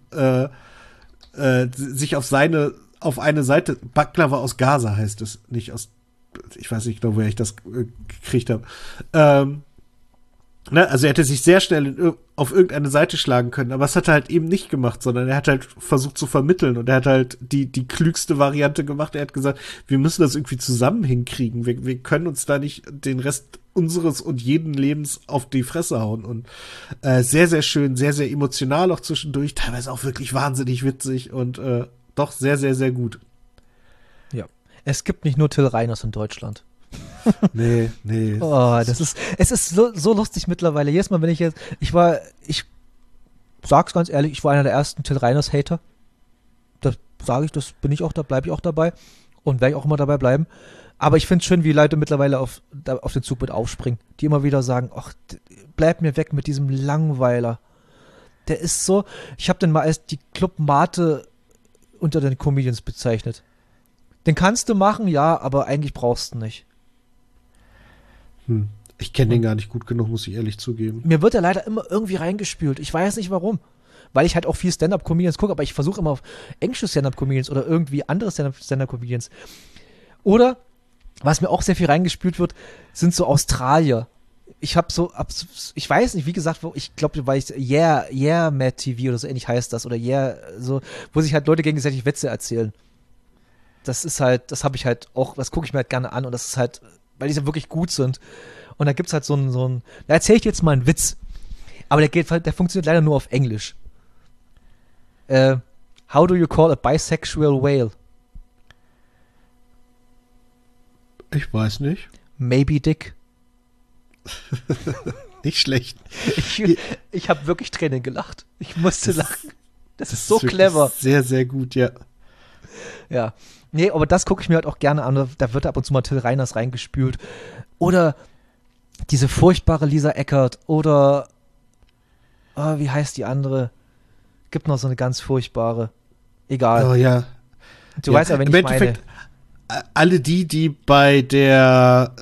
sich auf eine Seite, Baklava aus Gaza heißt es, nicht aus, ich weiß nicht genau, woher ich das gekriegt habe, also er hätte sich sehr schnell auf irgendeine Seite schlagen können, aber das hat er halt eben nicht gemacht, sondern er hat halt versucht zu vermitteln und er hat halt die klügste Variante gemacht. Er hat gesagt, wir müssen das irgendwie zusammen hinkriegen. Wir können uns da nicht den Rest unseres und jeden Lebens auf die Fresse hauen. Und sehr, sehr schön, sehr, sehr emotional auch zwischendurch, teilweise auch wirklich wahnsinnig witzig und doch sehr, sehr, sehr gut. Ja. Es gibt nicht nur Till Reiners in Deutschland. Nee. Oh, es ist so lustig mittlerweile. Jedes Mal, wenn ich sag's ganz ehrlich, ich war einer der ersten Till Reiners Hater. Das sage ich, das bin ich auch, da bleibe ich auch dabei und werde ich auch immer dabei bleiben. Aber ich finde es schön, wie Leute mittlerweile auf den Zug mit aufspringen, die immer wieder sagen, ach, bleib mir weg mit diesem Langweiler. Der ist so, ich habe den mal als die Club Mate unter den Comedians bezeichnet. Den kannst du machen, ja, aber eigentlich brauchst du nicht. Ich kenne den gar nicht gut genug, muss ich ehrlich zugeben. Mir wird er leider immer irgendwie reingespült. Ich weiß nicht warum. Weil ich halt auch viel Stand-Up-Comedians gucke, aber ich versuche immer auf englische Stand-Up-Comedians oder irgendwie andere Stand-Up-Comedians. Oder, was mir auch sehr viel reingespült wird, sind so Australier. Ich weiß nicht, wie gesagt, ich glaube, weil ich Mad TV oder so ähnlich heißt das, oder so, wo sich halt Leute gegenseitig Witze erzählen. Das ist halt, das habe ich halt auch, das gucke ich mir halt gerne an und das ist halt, weil die so wirklich gut sind. Und da gibt's halt so einen, da erzähle ich dir jetzt mal einen Witz. Aber der funktioniert leider nur auf Englisch. How do you call a bisexual whale? Ich weiß nicht. Maybe Dick. Nicht schlecht. Ich habe wirklich Tränen gelacht. Ich musste lachen. Das ist so clever. Sehr, sehr gut, ja. Ja. Nee, aber das gucke ich mir halt auch gerne an. Da wird ab und zu mal Till Reiners reingespült. Oder diese furchtbare Lisa Eckert. Oder wie heißt die andere? Gibt noch so eine ganz furchtbare. Egal. Oh ja. Du weißt ja, wenn ich meine. Alle die bei der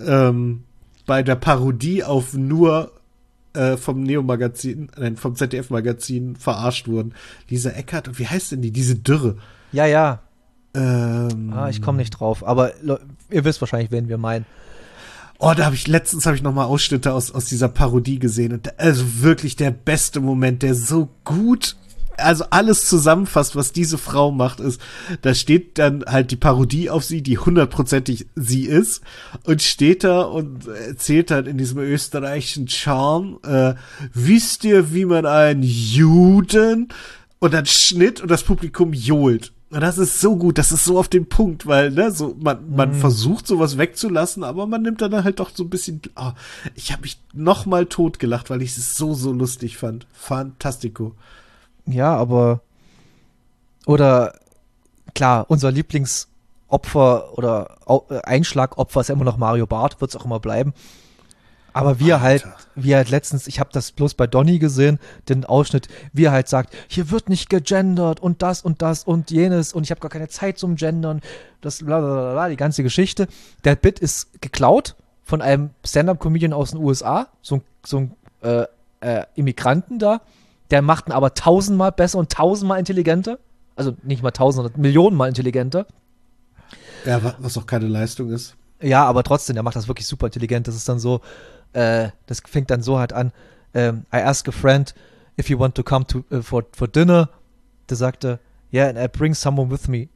Parodie auf nur vom Neo-Magazin, vom ZDF-Magazin verarscht wurden. Lisa Eckert, und wie heißt denn die? Diese Dürre. Ja. Ich komme nicht drauf, aber ihr wisst wahrscheinlich, wen wir meinen. Oh, letztens habe ich noch mal Ausschnitte aus dieser Parodie gesehen und also wirklich der beste Moment, der so gut, also alles zusammenfasst, was diese Frau macht, ist, da steht dann halt die Parodie auf sie, die 100%ig sie ist, und steht da und erzählt dann in diesem österreichischen Charme, wisst ihr, wie man einen Juden, und dann Schnitt und das Publikum johlt. Und das ist so gut, das ist so auf den Punkt, weil, ne, so, man versucht sowas wegzulassen, aber man nimmt dann halt doch so ein bisschen, ich habe mich noch mal totgelacht, weil ich es so lustig fand. Fantastico. Ja, aber, oder, klar, unser Lieblingsopfer oder Einschlagopfer ist ja immer noch Mario Barth, wird es auch immer bleiben. Aber wie er halt letztens, ich habe das bloß bei Donny gesehen, den Ausschnitt, wie er halt sagt, hier wird nicht gegendert und das und jenes und ich habe gar keine Zeit zum Gendern, das blablabla, die ganze Geschichte. Der Bit ist geklaut von einem Stand-Up-Comedian aus den USA, so ein Immigranten da, der macht ihn aber 1000-mal besser und 1000-mal intelligenter, also nicht mal 1000, sondern Millionenmal intelligenter. Ja, was auch keine Leistung ist. Ja, aber trotzdem, der macht das wirklich super intelligent. Das ist dann so, das fängt dann so halt an. I ask a friend if you want to come for dinner. Der sagte, yeah, and I bring someone with me.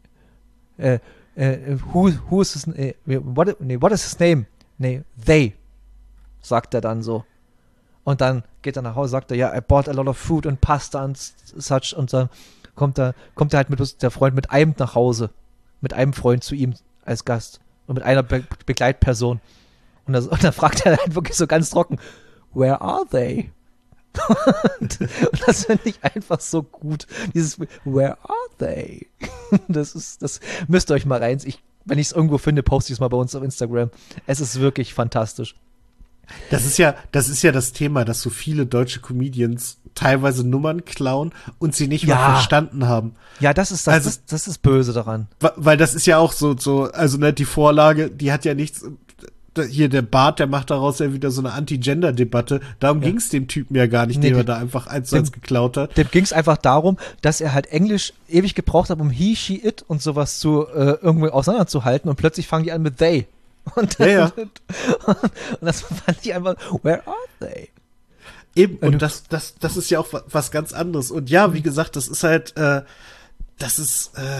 Who is his name? What is his name? Nee, they, sagt er dann so. Und dann geht er nach Hause, sagt er, ja, I bought a lot of food and pasta and such. Und dann kommt er halt mit der Freund mit einem nach Hause. Mit einem Freund zu ihm als Gast. Und mit einer Begleitperson. Und dann fragt er halt wirklich so ganz trocken, where are they? und das finde ich einfach so gut. Dieses where are they? Das müsst ihr euch mal rein. Wenn ich es irgendwo finde, poste ich es mal bei uns auf Instagram. Es ist wirklich fantastisch. Das ist ja das Thema, dass so viele deutsche Comedians teilweise Nummern klauen und sie nicht mal verstanden haben. Ja, das ist böse daran. Weil das ist ja auch so, also ne, die Vorlage, die hat ja nichts, hier der Bart, der macht daraus ja wieder so eine Anti-Gender-Debatte. Darum ging es dem Typen ja gar nicht, den er da einfach 1:1 geklaut hat. Dem ging es einfach darum, dass er halt Englisch ewig gebraucht hat, um he, she, it und sowas zu irgendwie auseinanderzuhalten und plötzlich fangen die an mit they. Und das fand ich einfach, where are they? Eben, und das ist ja auch was ganz anderes. Und ja, wie gesagt, das ist halt,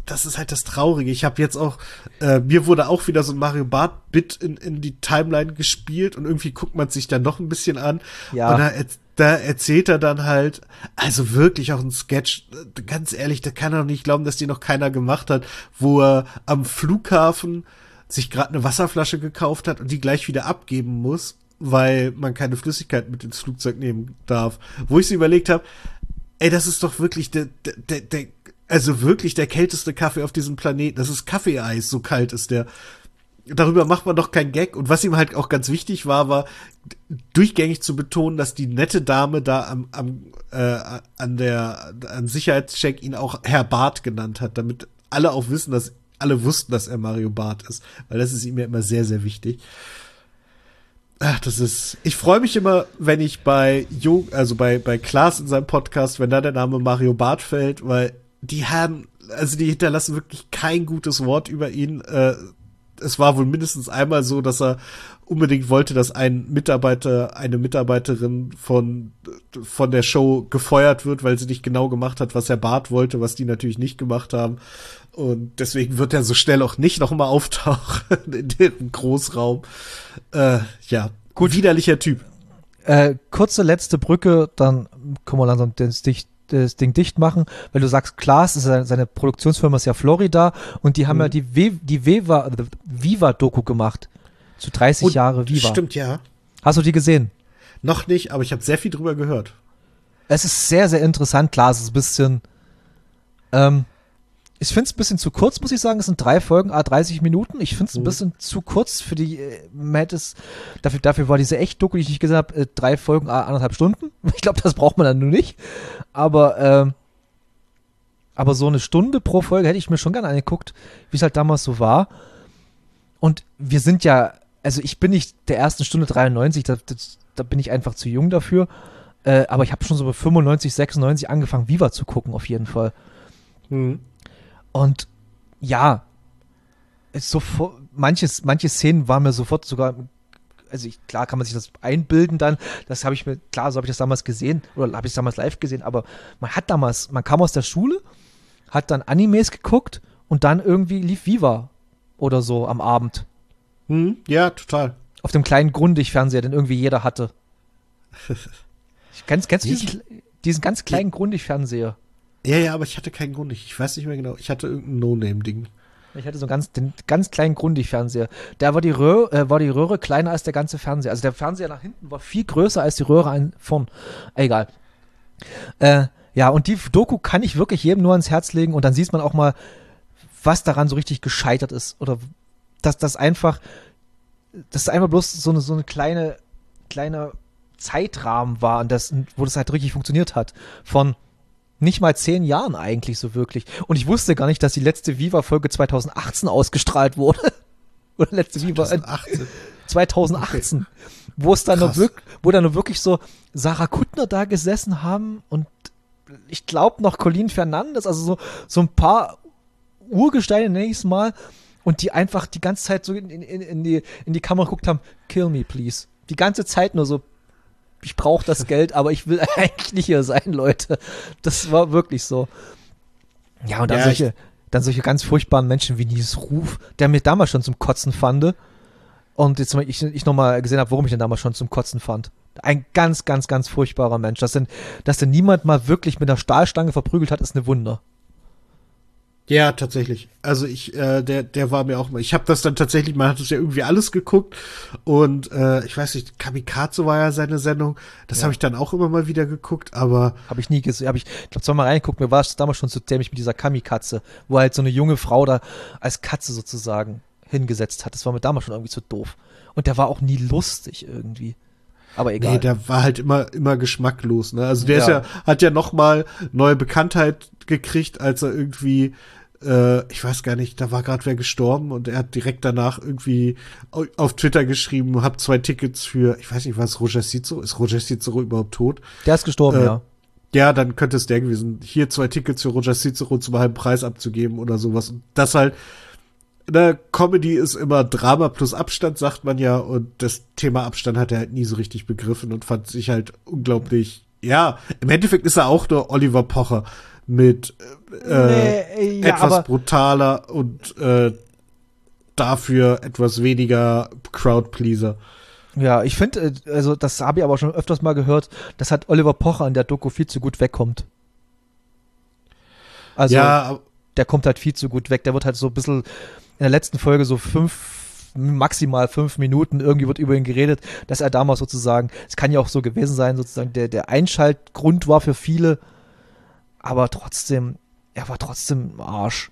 das ist halt das Traurige. Ich habe jetzt auch, mir wurde auch wieder so ein Mario Barth-Bit in die Timeline gespielt und irgendwie guckt man sich dann noch ein bisschen an. Ja. Und da erzählt er dann halt, also wirklich auch ein Sketch, ganz ehrlich, da kann er doch nicht glauben, dass die noch keiner gemacht hat, wo er am Flughafen sich gerade eine Wasserflasche gekauft hat und die gleich wieder abgeben muss, weil man keine Flüssigkeit mit ins Flugzeug nehmen darf. Wo ich so überlegt habe, ey, das ist doch wirklich also wirklich der kälteste Kaffee auf diesem Planeten. Das ist Kaffeeeis, so kalt ist der. Darüber macht man doch keinen Gag. Und was ihm halt auch ganz wichtig war durchgängig zu betonen, dass die nette Dame da am Sicherheitscheck ihn auch Herr Barth genannt hat, damit alle auch wissen, dass alle wussten, dass er Mario Barth ist. Weil das ist ihm ja immer sehr, sehr wichtig. Ach, ich freue mich immer, wenn ich bei Klaas in seinem Podcast, wenn da der Name Mario Barth fällt, weil die hinterlassen wirklich kein gutes Wort über ihn. Es war wohl mindestens einmal so, dass er unbedingt wollte, dass eine Mitarbeiterin von der Show gefeuert wird, weil sie nicht genau gemacht hat, was Herr Barth wollte, was die natürlich nicht gemacht haben. Und deswegen wird er so schnell auch nicht noch mal auftauchen in dem Großraum. Ja, gut, widerlicher Typ. Kurze letzte Brücke, dann können wir langsam das Ding dicht machen, weil du sagst, Klaas, seine Produktionsfirma ist ja Florida und die haben ja die Viva-Doku gemacht. Zu 30 Jahre Viva. Stimmt, ja. Hast du die gesehen? Noch nicht, aber ich habe sehr viel drüber gehört. Es ist sehr, sehr interessant. Klar, es ist ein bisschen ich finde es ein bisschen zu kurz, muss ich sagen. Es sind 3 Folgen, 30 Minuten. Ich finde es ein bisschen zu kurz für die dafür war diese Echt-Doku, die ich nicht gesehen habe, 3 Folgen, 1,5 Stunden. Ich glaube, das braucht man dann nur nicht. Aber so eine Stunde pro Folge hätte ich mir schon gerne angeguckt, wie es halt damals so war. Und wir sind ja, also ich bin nicht der ersten Stunde 93, da bin ich einfach zu jung dafür. Aber ich habe schon so bei 95, 96 angefangen, Viva zu gucken, auf jeden Fall. Und ja, manche Szenen waren mir sofort sogar, also klar kann man sich das einbilden dann, so habe ich das damals gesehen, oder habe ich es damals live gesehen, aber man kam aus der Schule, hat dann Animes geguckt und dann irgendwie lief Viva oder so am Abend. Ja, total. Auf dem kleinen Grundig-Fernseher, den irgendwie jeder hatte. Kennst du diesen ganz kleinen Grundig-Fernseher? Ja, aber ich hatte keinen Grundig. Ich weiß nicht mehr genau. Ich hatte irgendein No-Name-Ding. Ich hatte den ganz kleinen Grundig-Fernseher. Da war die Röhre kleiner als der ganze Fernseher. Also der Fernseher nach hinten war viel größer als die Röhre vorn. Egal. Ja, und die Doku kann ich wirklich jedem nur ans Herz legen und dann sieht man auch mal, was daran so richtig gescheitert ist. Oder dass das einfach bloß so eine kleine Zeitrahmen war, wo das halt richtig funktioniert hat. Von nicht mal 10 Jahren eigentlich so wirklich. Und ich wusste gar nicht, dass die letzte Viva-Folge 2018 ausgestrahlt wurde. Oder letzte 2018. 2018. Okay. Wo dann nur wirklich so Sarah Kuttner da gesessen haben und ich glaube noch Colleen Fernandes, also so ein paar Urgesteine, nenne ich es mal, und die einfach die ganze Zeit so in die Kamera geguckt haben, kill me please. Die ganze Zeit nur so, ich brauche das Geld, aber ich will eigentlich nicht hier sein, Leute. Das war wirklich so. Ja, und dann solche ganz furchtbaren Menschen wie Nils Ruf, der mir damals schon zum Kotzen fand. Und jetzt ich nochmal gesehen habe, warum ich den damals schon zum Kotzen fand. Ein ganz, ganz, ganz furchtbarer Mensch. Dass denn niemand mal wirklich mit einer Stahlstange verprügelt hat, ist eine Wunder. Ja, tatsächlich. Also der war mir auch mal. Ich habe das dann tatsächlich, man hat es ja irgendwie alles geguckt und ich weiß nicht, Kamikaze war ja seine Sendung. Das habe ich dann auch immer mal wieder geguckt, aber habe ich nie gesehen. Ich glaube, zweimal reingeguckt. Mir war es damals schon zu dämlich mit dieser Kamikaze, wo halt so eine junge Frau da als Katze sozusagen hingesetzt hat. Das war mir damals schon irgendwie zu doof. Und der war auch nie lustig irgendwie. Aber egal. Nee, der war halt immer geschmacklos, ne? Also der hat ja noch mal neue Bekanntheit gekriegt, als er irgendwie ich weiß gar nicht, da war gerade wer gestorben und er hat direkt danach irgendwie auf Twitter geschrieben, hab 2 Tickets für, ich weiß nicht, was Roger Cicero? Ist Roger Cicero überhaupt tot? Der ist gestorben, ja. Ja, dann könnte es der gewesen. Hier 2 Tickets für Roger Cicero zum halben Preis abzugeben oder sowas. Und das halt, Comedy ist immer Drama plus Abstand, sagt man ja, und das Thema Abstand hat er halt nie so richtig begriffen und fand sich halt unglaublich, ja, im Endeffekt ist er auch nur Oliver Pocher mit ja, etwas brutaler und dafür etwas weniger Crowdpleaser. Ja, ich finde, also das habe ich aber schon öfters mal gehört, dass halt Oliver Pocher in der Doku viel zu gut wegkommt. Also, Ja, der kommt halt viel zu gut weg. Der wird halt so ein bisschen in der letzten Folge so maximal 5 Minuten, irgendwie wird über ihn geredet, dass er damals sozusagen, es kann ja auch so gewesen sein, sozusagen der Einschaltgrund war für viele, aber trotzdem, er war trotzdem ein Arsch.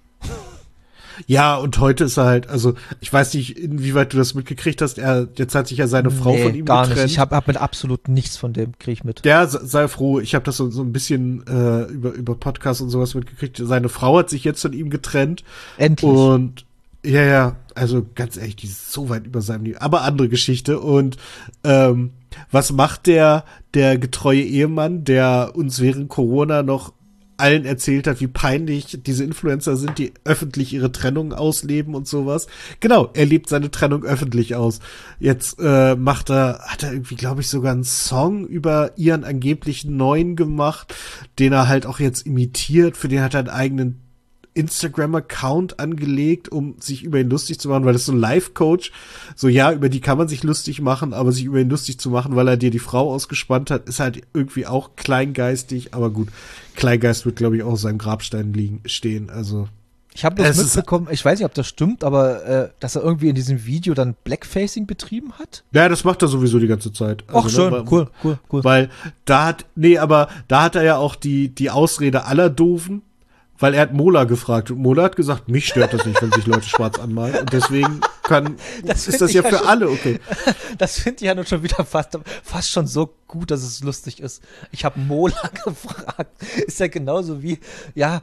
ja, und heute ist er halt, also ich weiß nicht, inwieweit du das mitgekriegt hast, jetzt hat sich ja seine Frau von ihm gar getrennt. nicht. Ich hab mit absolut nichts von dem, krieg ich mit. Ja, sei froh, ich habe das so ein bisschen über Podcasts und sowas mitgekriegt. Seine Frau hat sich jetzt von ihm getrennt. Endlich. Und ja, also ganz ehrlich, die ist so weit über seinem Niveau. Aber andere Geschichte. Und was macht der getreue Ehemann, der uns während Corona noch allen erzählt hat, wie peinlich diese Influencer sind, die öffentlich ihre Trennung ausleben und sowas. Genau, er lebt seine Trennung öffentlich aus. Jetzt hat er irgendwie, glaube ich, sogar einen Song über ihren angeblichen Neuen gemacht, den er halt auch jetzt imitiert. Für den hat er einen eigenen Instagram-Account angelegt, um sich über ihn lustig zu machen, weil das ist so ein Life-Coach. So, ja, über die kann man sich lustig machen, aber sich über ihn lustig zu machen, weil er dir die Frau ausgespannt hat, ist halt irgendwie auch kleingeistig. Aber gut, Kleingeist wird, glaube ich, auch auf seinem Grabstein stehen. Also Ich habe das mitbekommen, ich weiß nicht, ob das stimmt, aber dass er irgendwie in diesem Video dann Blackfacing betrieben hat? Ja, das macht er sowieso die ganze Zeit. Ach, schön, cool. Weil da hat er ja auch die Ausrede aller Doofen, weil er hat Mola gefragt und Mola hat gesagt, mich stört das nicht, wenn sich Leute schwarz anmalen und deswegen ist das ja für schon, alle okay. Das finde ich ja nun schon wieder fast schon so gut, dass es lustig ist. Ich habe Mola gefragt. Ist ja genauso wie, ja,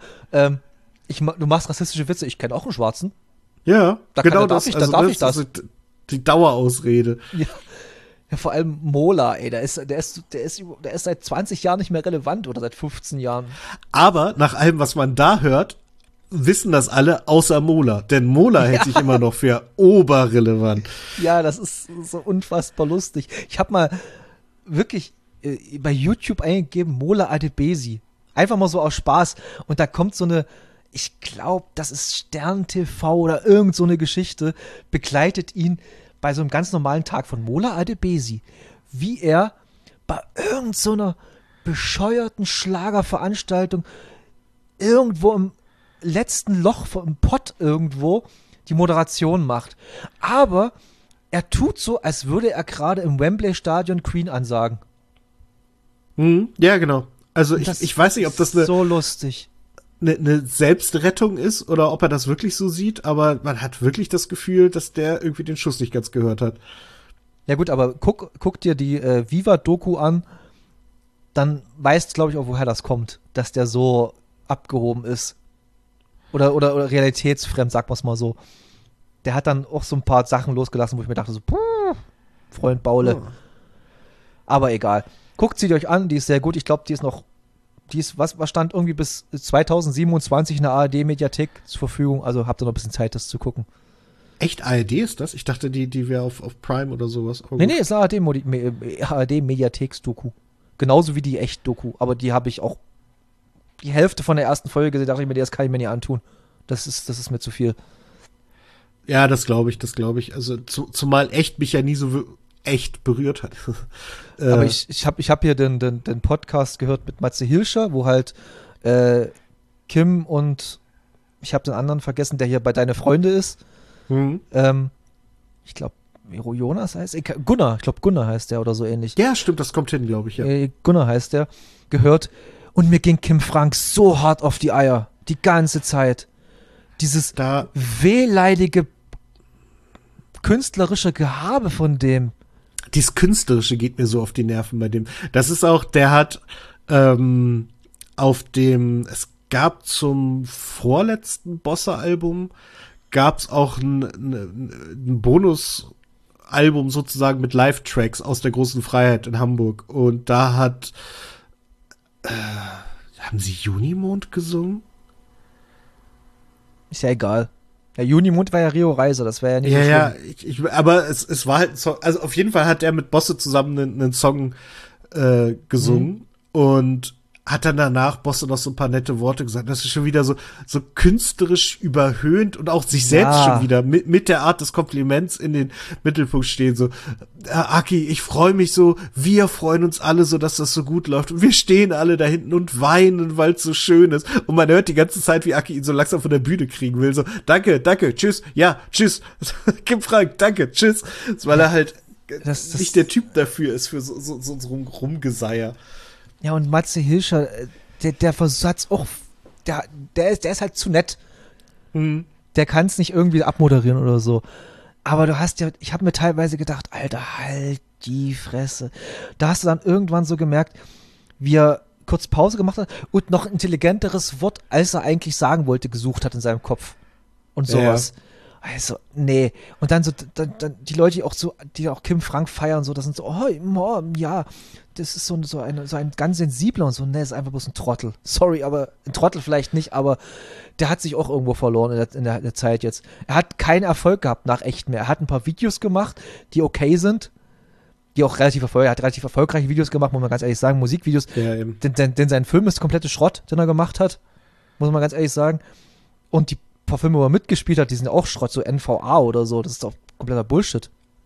du machst rassistische Witze, ich kenne auch einen Schwarzen. Ja, genau darf ich das. Also die Dauerausrede. Ja, vor allem Mola, ey, der ist seit 20 Jahren nicht mehr relevant oder seit 15 Jahren. Aber nach allem, was man da hört, wissen das alle außer Mola. Denn Mola hält sich immer noch für oberrelevant. Ja, das ist so unfassbar lustig. Ich habe mal wirklich bei YouTube eingegeben, Mola Adebisi. Einfach mal so aus Spaß. Und da kommt so eine, ich glaube, das ist Stern TV oder irgend so eine Geschichte, begleitet ihn bei so einem ganz normalen Tag von Mola Adebisi, wie er bei irgend so einer bescheuerten Schlagerveranstaltung irgendwo im letzten Loch im Pott irgendwo die Moderation macht. Aber er tut so, als würde er gerade im Wembley-Stadion Queen ansagen. Ja, genau. Also ich weiß nicht, ob das so lustig. Eine Selbstrettung ist oder ob er das wirklich so sieht, aber man hat wirklich das Gefühl, dass der irgendwie den Schuss nicht ganz gehört hat. Ja gut, aber guck dir die Viva-Doku an, dann weißt, glaube ich, auch, woher das kommt, dass der so abgehoben ist. Oder realitätsfremd, sagen wir es mal so. Der hat dann auch so ein paar Sachen losgelassen, wo ich mir dachte, so, Freund Baule. Oh. Aber egal. Guckt sie euch an, die ist sehr gut. Ich glaube, was stand irgendwie bis 2027 in der ARD-Mediathek zur Verfügung. Also habt ihr noch ein bisschen Zeit, das zu gucken. Echt ARD ist das? Ich dachte, die wäre auf Prime oder sowas. Nee, ist eine ARD-Mediatheks-Doku. Genauso wie die Echt-Doku. Aber die habe ich auch die Hälfte von der ersten Folge gesehen, dachte ich mir, das kann ich mir nicht antun. Das ist mir zu viel. Ja, das glaube ich. Also zumal Echt mich ja nie so echt berührt hat. Aber ich hab hier den Podcast gehört mit Matze Hilscher, wo halt Kim und ich habe den anderen vergessen, der hier bei Deine Freunde ist. Ich glaube, Jonas heißt er? Gunnar heißt der oder so ähnlich. Ja, stimmt, das kommt hin, glaube ich, ja. Gunnar heißt der. Gehört. Und mir ging Kim Frank so hart auf die Eier. Die ganze Zeit. Dieses wehleidige künstlerische Gehabe von dem. Dieses Künstlerische geht mir so auf die Nerven bei dem. Das ist auch, der hat es gab zum vorletzten Bosse-Album gab's auch ein Bonus-Album sozusagen mit Live-Tracks aus der Großen Freiheit in Hamburg. Und da haben sie Junimond gesungen? Ist ja egal. Ja, Junimond war ja Rio Reiser, das wäre ja nicht so Ja, schlimm. aber es war halt ein Song, also auf jeden Fall hat er mit Bosse zusammen einen Song gesungen und hat dann danach Bosse noch so ein paar nette Worte gesagt. Das ist schon wieder so künstlerisch überhöhnt und auch sich selbst schon wieder mit der Art des Kompliments in den Mittelpunkt stehen. So, Aki, ich freue mich so, wir freuen uns alle so, dass das so gut läuft. Und wir stehen alle da hinten und weinen, weil es so schön ist. Und man hört die ganze Zeit, wie Aki ihn so langsam von der Bühne kriegen will. So, danke, tschüss, ja, tschüss. Kim Frank, danke, tschüss. Weil er halt nicht der Typ dafür ist, für so Rumgeseier. Ja, und Matze Hilscher, der Versatz auch, der ist halt zu nett. Der kann es nicht irgendwie abmoderieren oder so. Aber ich habe mir teilweise gedacht, Alter, halt die Fresse. Da hast du dann irgendwann so gemerkt, wie er kurz Pause gemacht hat und noch ein intelligenteres Wort, als er eigentlich sagen wollte, gesucht hat in seinem Kopf. Und sowas. Ja. Also, nee. Und dann so, dann die Leute, die auch Kim Frank feiern, so, das sind so, ja, das ist so ein ganz sensibler und so, nee, ist einfach bloß ein Trottel. Sorry, aber ein Trottel vielleicht nicht, aber der hat sich auch irgendwo verloren in der Zeit jetzt. Er hat keinen Erfolg gehabt nach echt mehr. Er hat ein paar Videos gemacht, die okay sind, die auch relativ erfolgreiche Videos gemacht, muss man ganz ehrlich sagen, Musikvideos. Ja, eben. Denn sein Film ist komplette Schrott, den er gemacht hat, muss man ganz ehrlich sagen. Und die paar Filme, wo er mitgespielt hat, die sind auch Schrott, so NVA oder so, das ist doch kompletter Bullshit.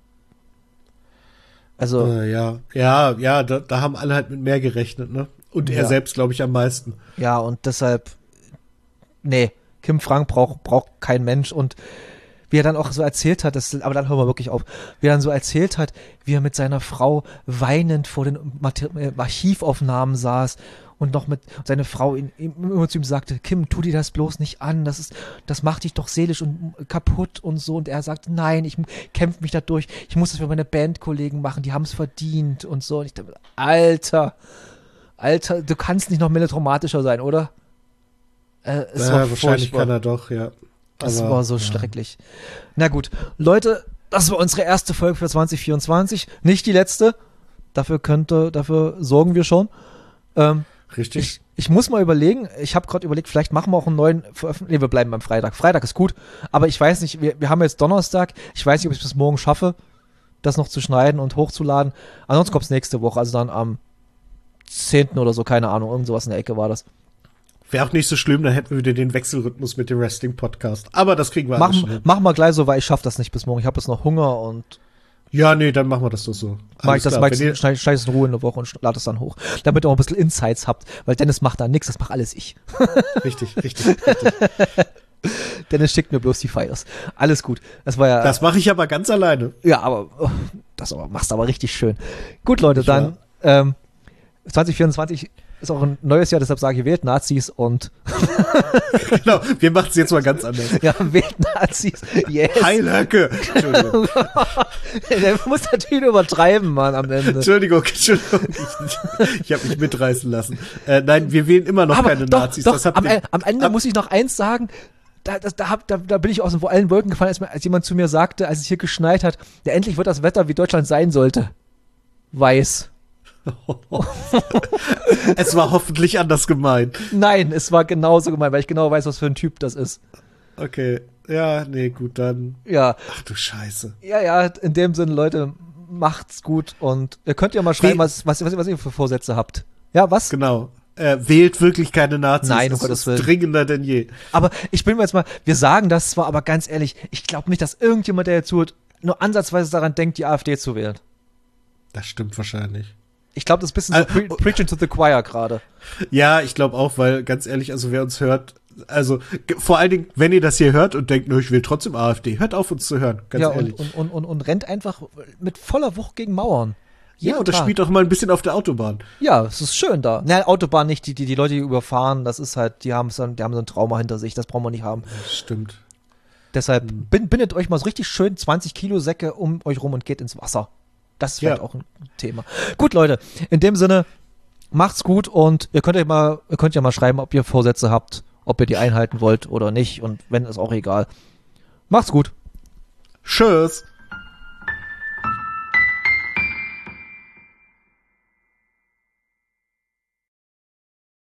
Also. Da haben alle halt mit mehr gerechnet, ne? Und er selbst, glaube ich, am meisten. Ja, und deshalb, nee, Kim Frank braucht kein Mensch. Und wie er dann auch so erzählt hat, aber dann hören wir wirklich auf, wie er dann so erzählt hat, wie er mit seiner Frau weinend vor den Archivaufnahmen saß und noch mit seine Frau immer zu ihm sagte, Kim, tu dir das bloß nicht an, das macht dich doch seelisch und kaputt und so. Und er sagt, nein, ich kämpfe mich da durch, ich muss das für meine Bandkollegen machen, die haben es verdient und so. Und ich dachte, Alter, du kannst nicht noch melodramatischer sein, oder? Es war wahrscheinlich furchtbar. Kann er doch, ja. Das war so schrecklich. Na gut, Leute, das war unsere erste Folge für 2024, nicht die letzte. Dafür sorgen wir schon. Richtig. Ich muss mal überlegen, ich habe gerade überlegt, vielleicht machen wir auch einen neuen Veröffentlichung. Nee, wir bleiben beim Freitag. Freitag ist gut, aber ich weiß nicht, wir haben jetzt Donnerstag, ich weiß nicht, ob ich es bis morgen schaffe, das noch zu schneiden und hochzuladen. Ansonsten kommt es nächste Woche, also dann am 10. oder so, keine Ahnung, irgend sowas in der Ecke war das. Wäre auch nicht so schlimm, dann hätten wir wieder den Wechselrhythmus mit dem Wrestling-Podcast. Aber das kriegen wir alles schon hin. Machen wir gleich so, weil ich schaffe das nicht bis morgen. Ich habe jetzt noch Hunger und ja, nee, dann machen wir das doch so. Schneide es in Ruhe in der Woche und lade es dann hoch. Damit ihr auch ein bisschen Insights habt, weil Dennis macht da nichts, das macht alles ich. Richtig. Dennis schickt mir bloß die Files. Alles gut. Das mache ich aber ganz alleine. Ja, aber machst du aber richtig schön. Gut, Leute, dann 2024 ist auch ein neues Jahr, deshalb sage ich, wählt Nazis und genau, wir machen es jetzt mal ganz anders. Ja, wählt Nazis, yes. Heil Höcke! Entschuldigung. Der muss natürlich übertreiben, Mann, am Ende. Entschuldigung. Ich habe mich mitreißen lassen. Nein, wir wählen immer noch keine Nazis. Doch, am Ende muss ich noch eins sagen, da bin ich aus allen Wolken gefallen, als jemand zu mir sagte, als es hier geschneit hat, ja, endlich wird das Wetter, wie Deutschland sein sollte. Weiß. Es war hoffentlich anders gemeint. Nein, es war genauso gemeint, weil ich genau weiß, was für ein Typ das ist. Okay, ja, nee, gut, dann. Ja. Ach du Scheiße. Ja, in dem Sinne, Leute, macht's gut und ihr könnt ja mal schreiben, was ihr für Vorsätze habt. Ja, was? Genau. Wählt wirklich keine Nazis. Nein, um Gottes Willen. Dringender denn je. Aber ich bin mir jetzt mal, wir sagen das zwar, aber ganz ehrlich, ich glaube nicht, dass irgendjemand, der jetzt zuhört, nur ansatzweise daran denkt, die AfD zu wählen. Das stimmt wahrscheinlich. Ich glaube, das ist ein bisschen so Preaching to the Choir gerade. Ja, ich glaube auch, weil ganz ehrlich, also wer uns hört, also vor allen Dingen, wenn ihr das hier hört und denkt, ich will trotzdem AfD, hört auf uns zu hören, ganz ehrlich. Und rennt einfach mit voller Wucht gegen Mauern. Ja, und das spielt doch mal ein bisschen auf der Autobahn. Ja, es ist schön da. Nein, Autobahn nicht, die Leute, die überfahren, das ist halt, die haben so ein Trauma hinter sich, das brauchen wir nicht haben. Das stimmt. Deshalb bindet euch mal so richtig schön 20 Kilo Säcke um euch rum und geht ins Wasser. Das ist vielleicht auch ein Thema. Gut, Leute, in dem Sinne, macht's gut und ihr könnt ja mal schreiben, ob ihr Vorsätze habt, ob ihr die einhalten wollt oder nicht und wenn, ist auch egal. Macht's gut. Tschüss.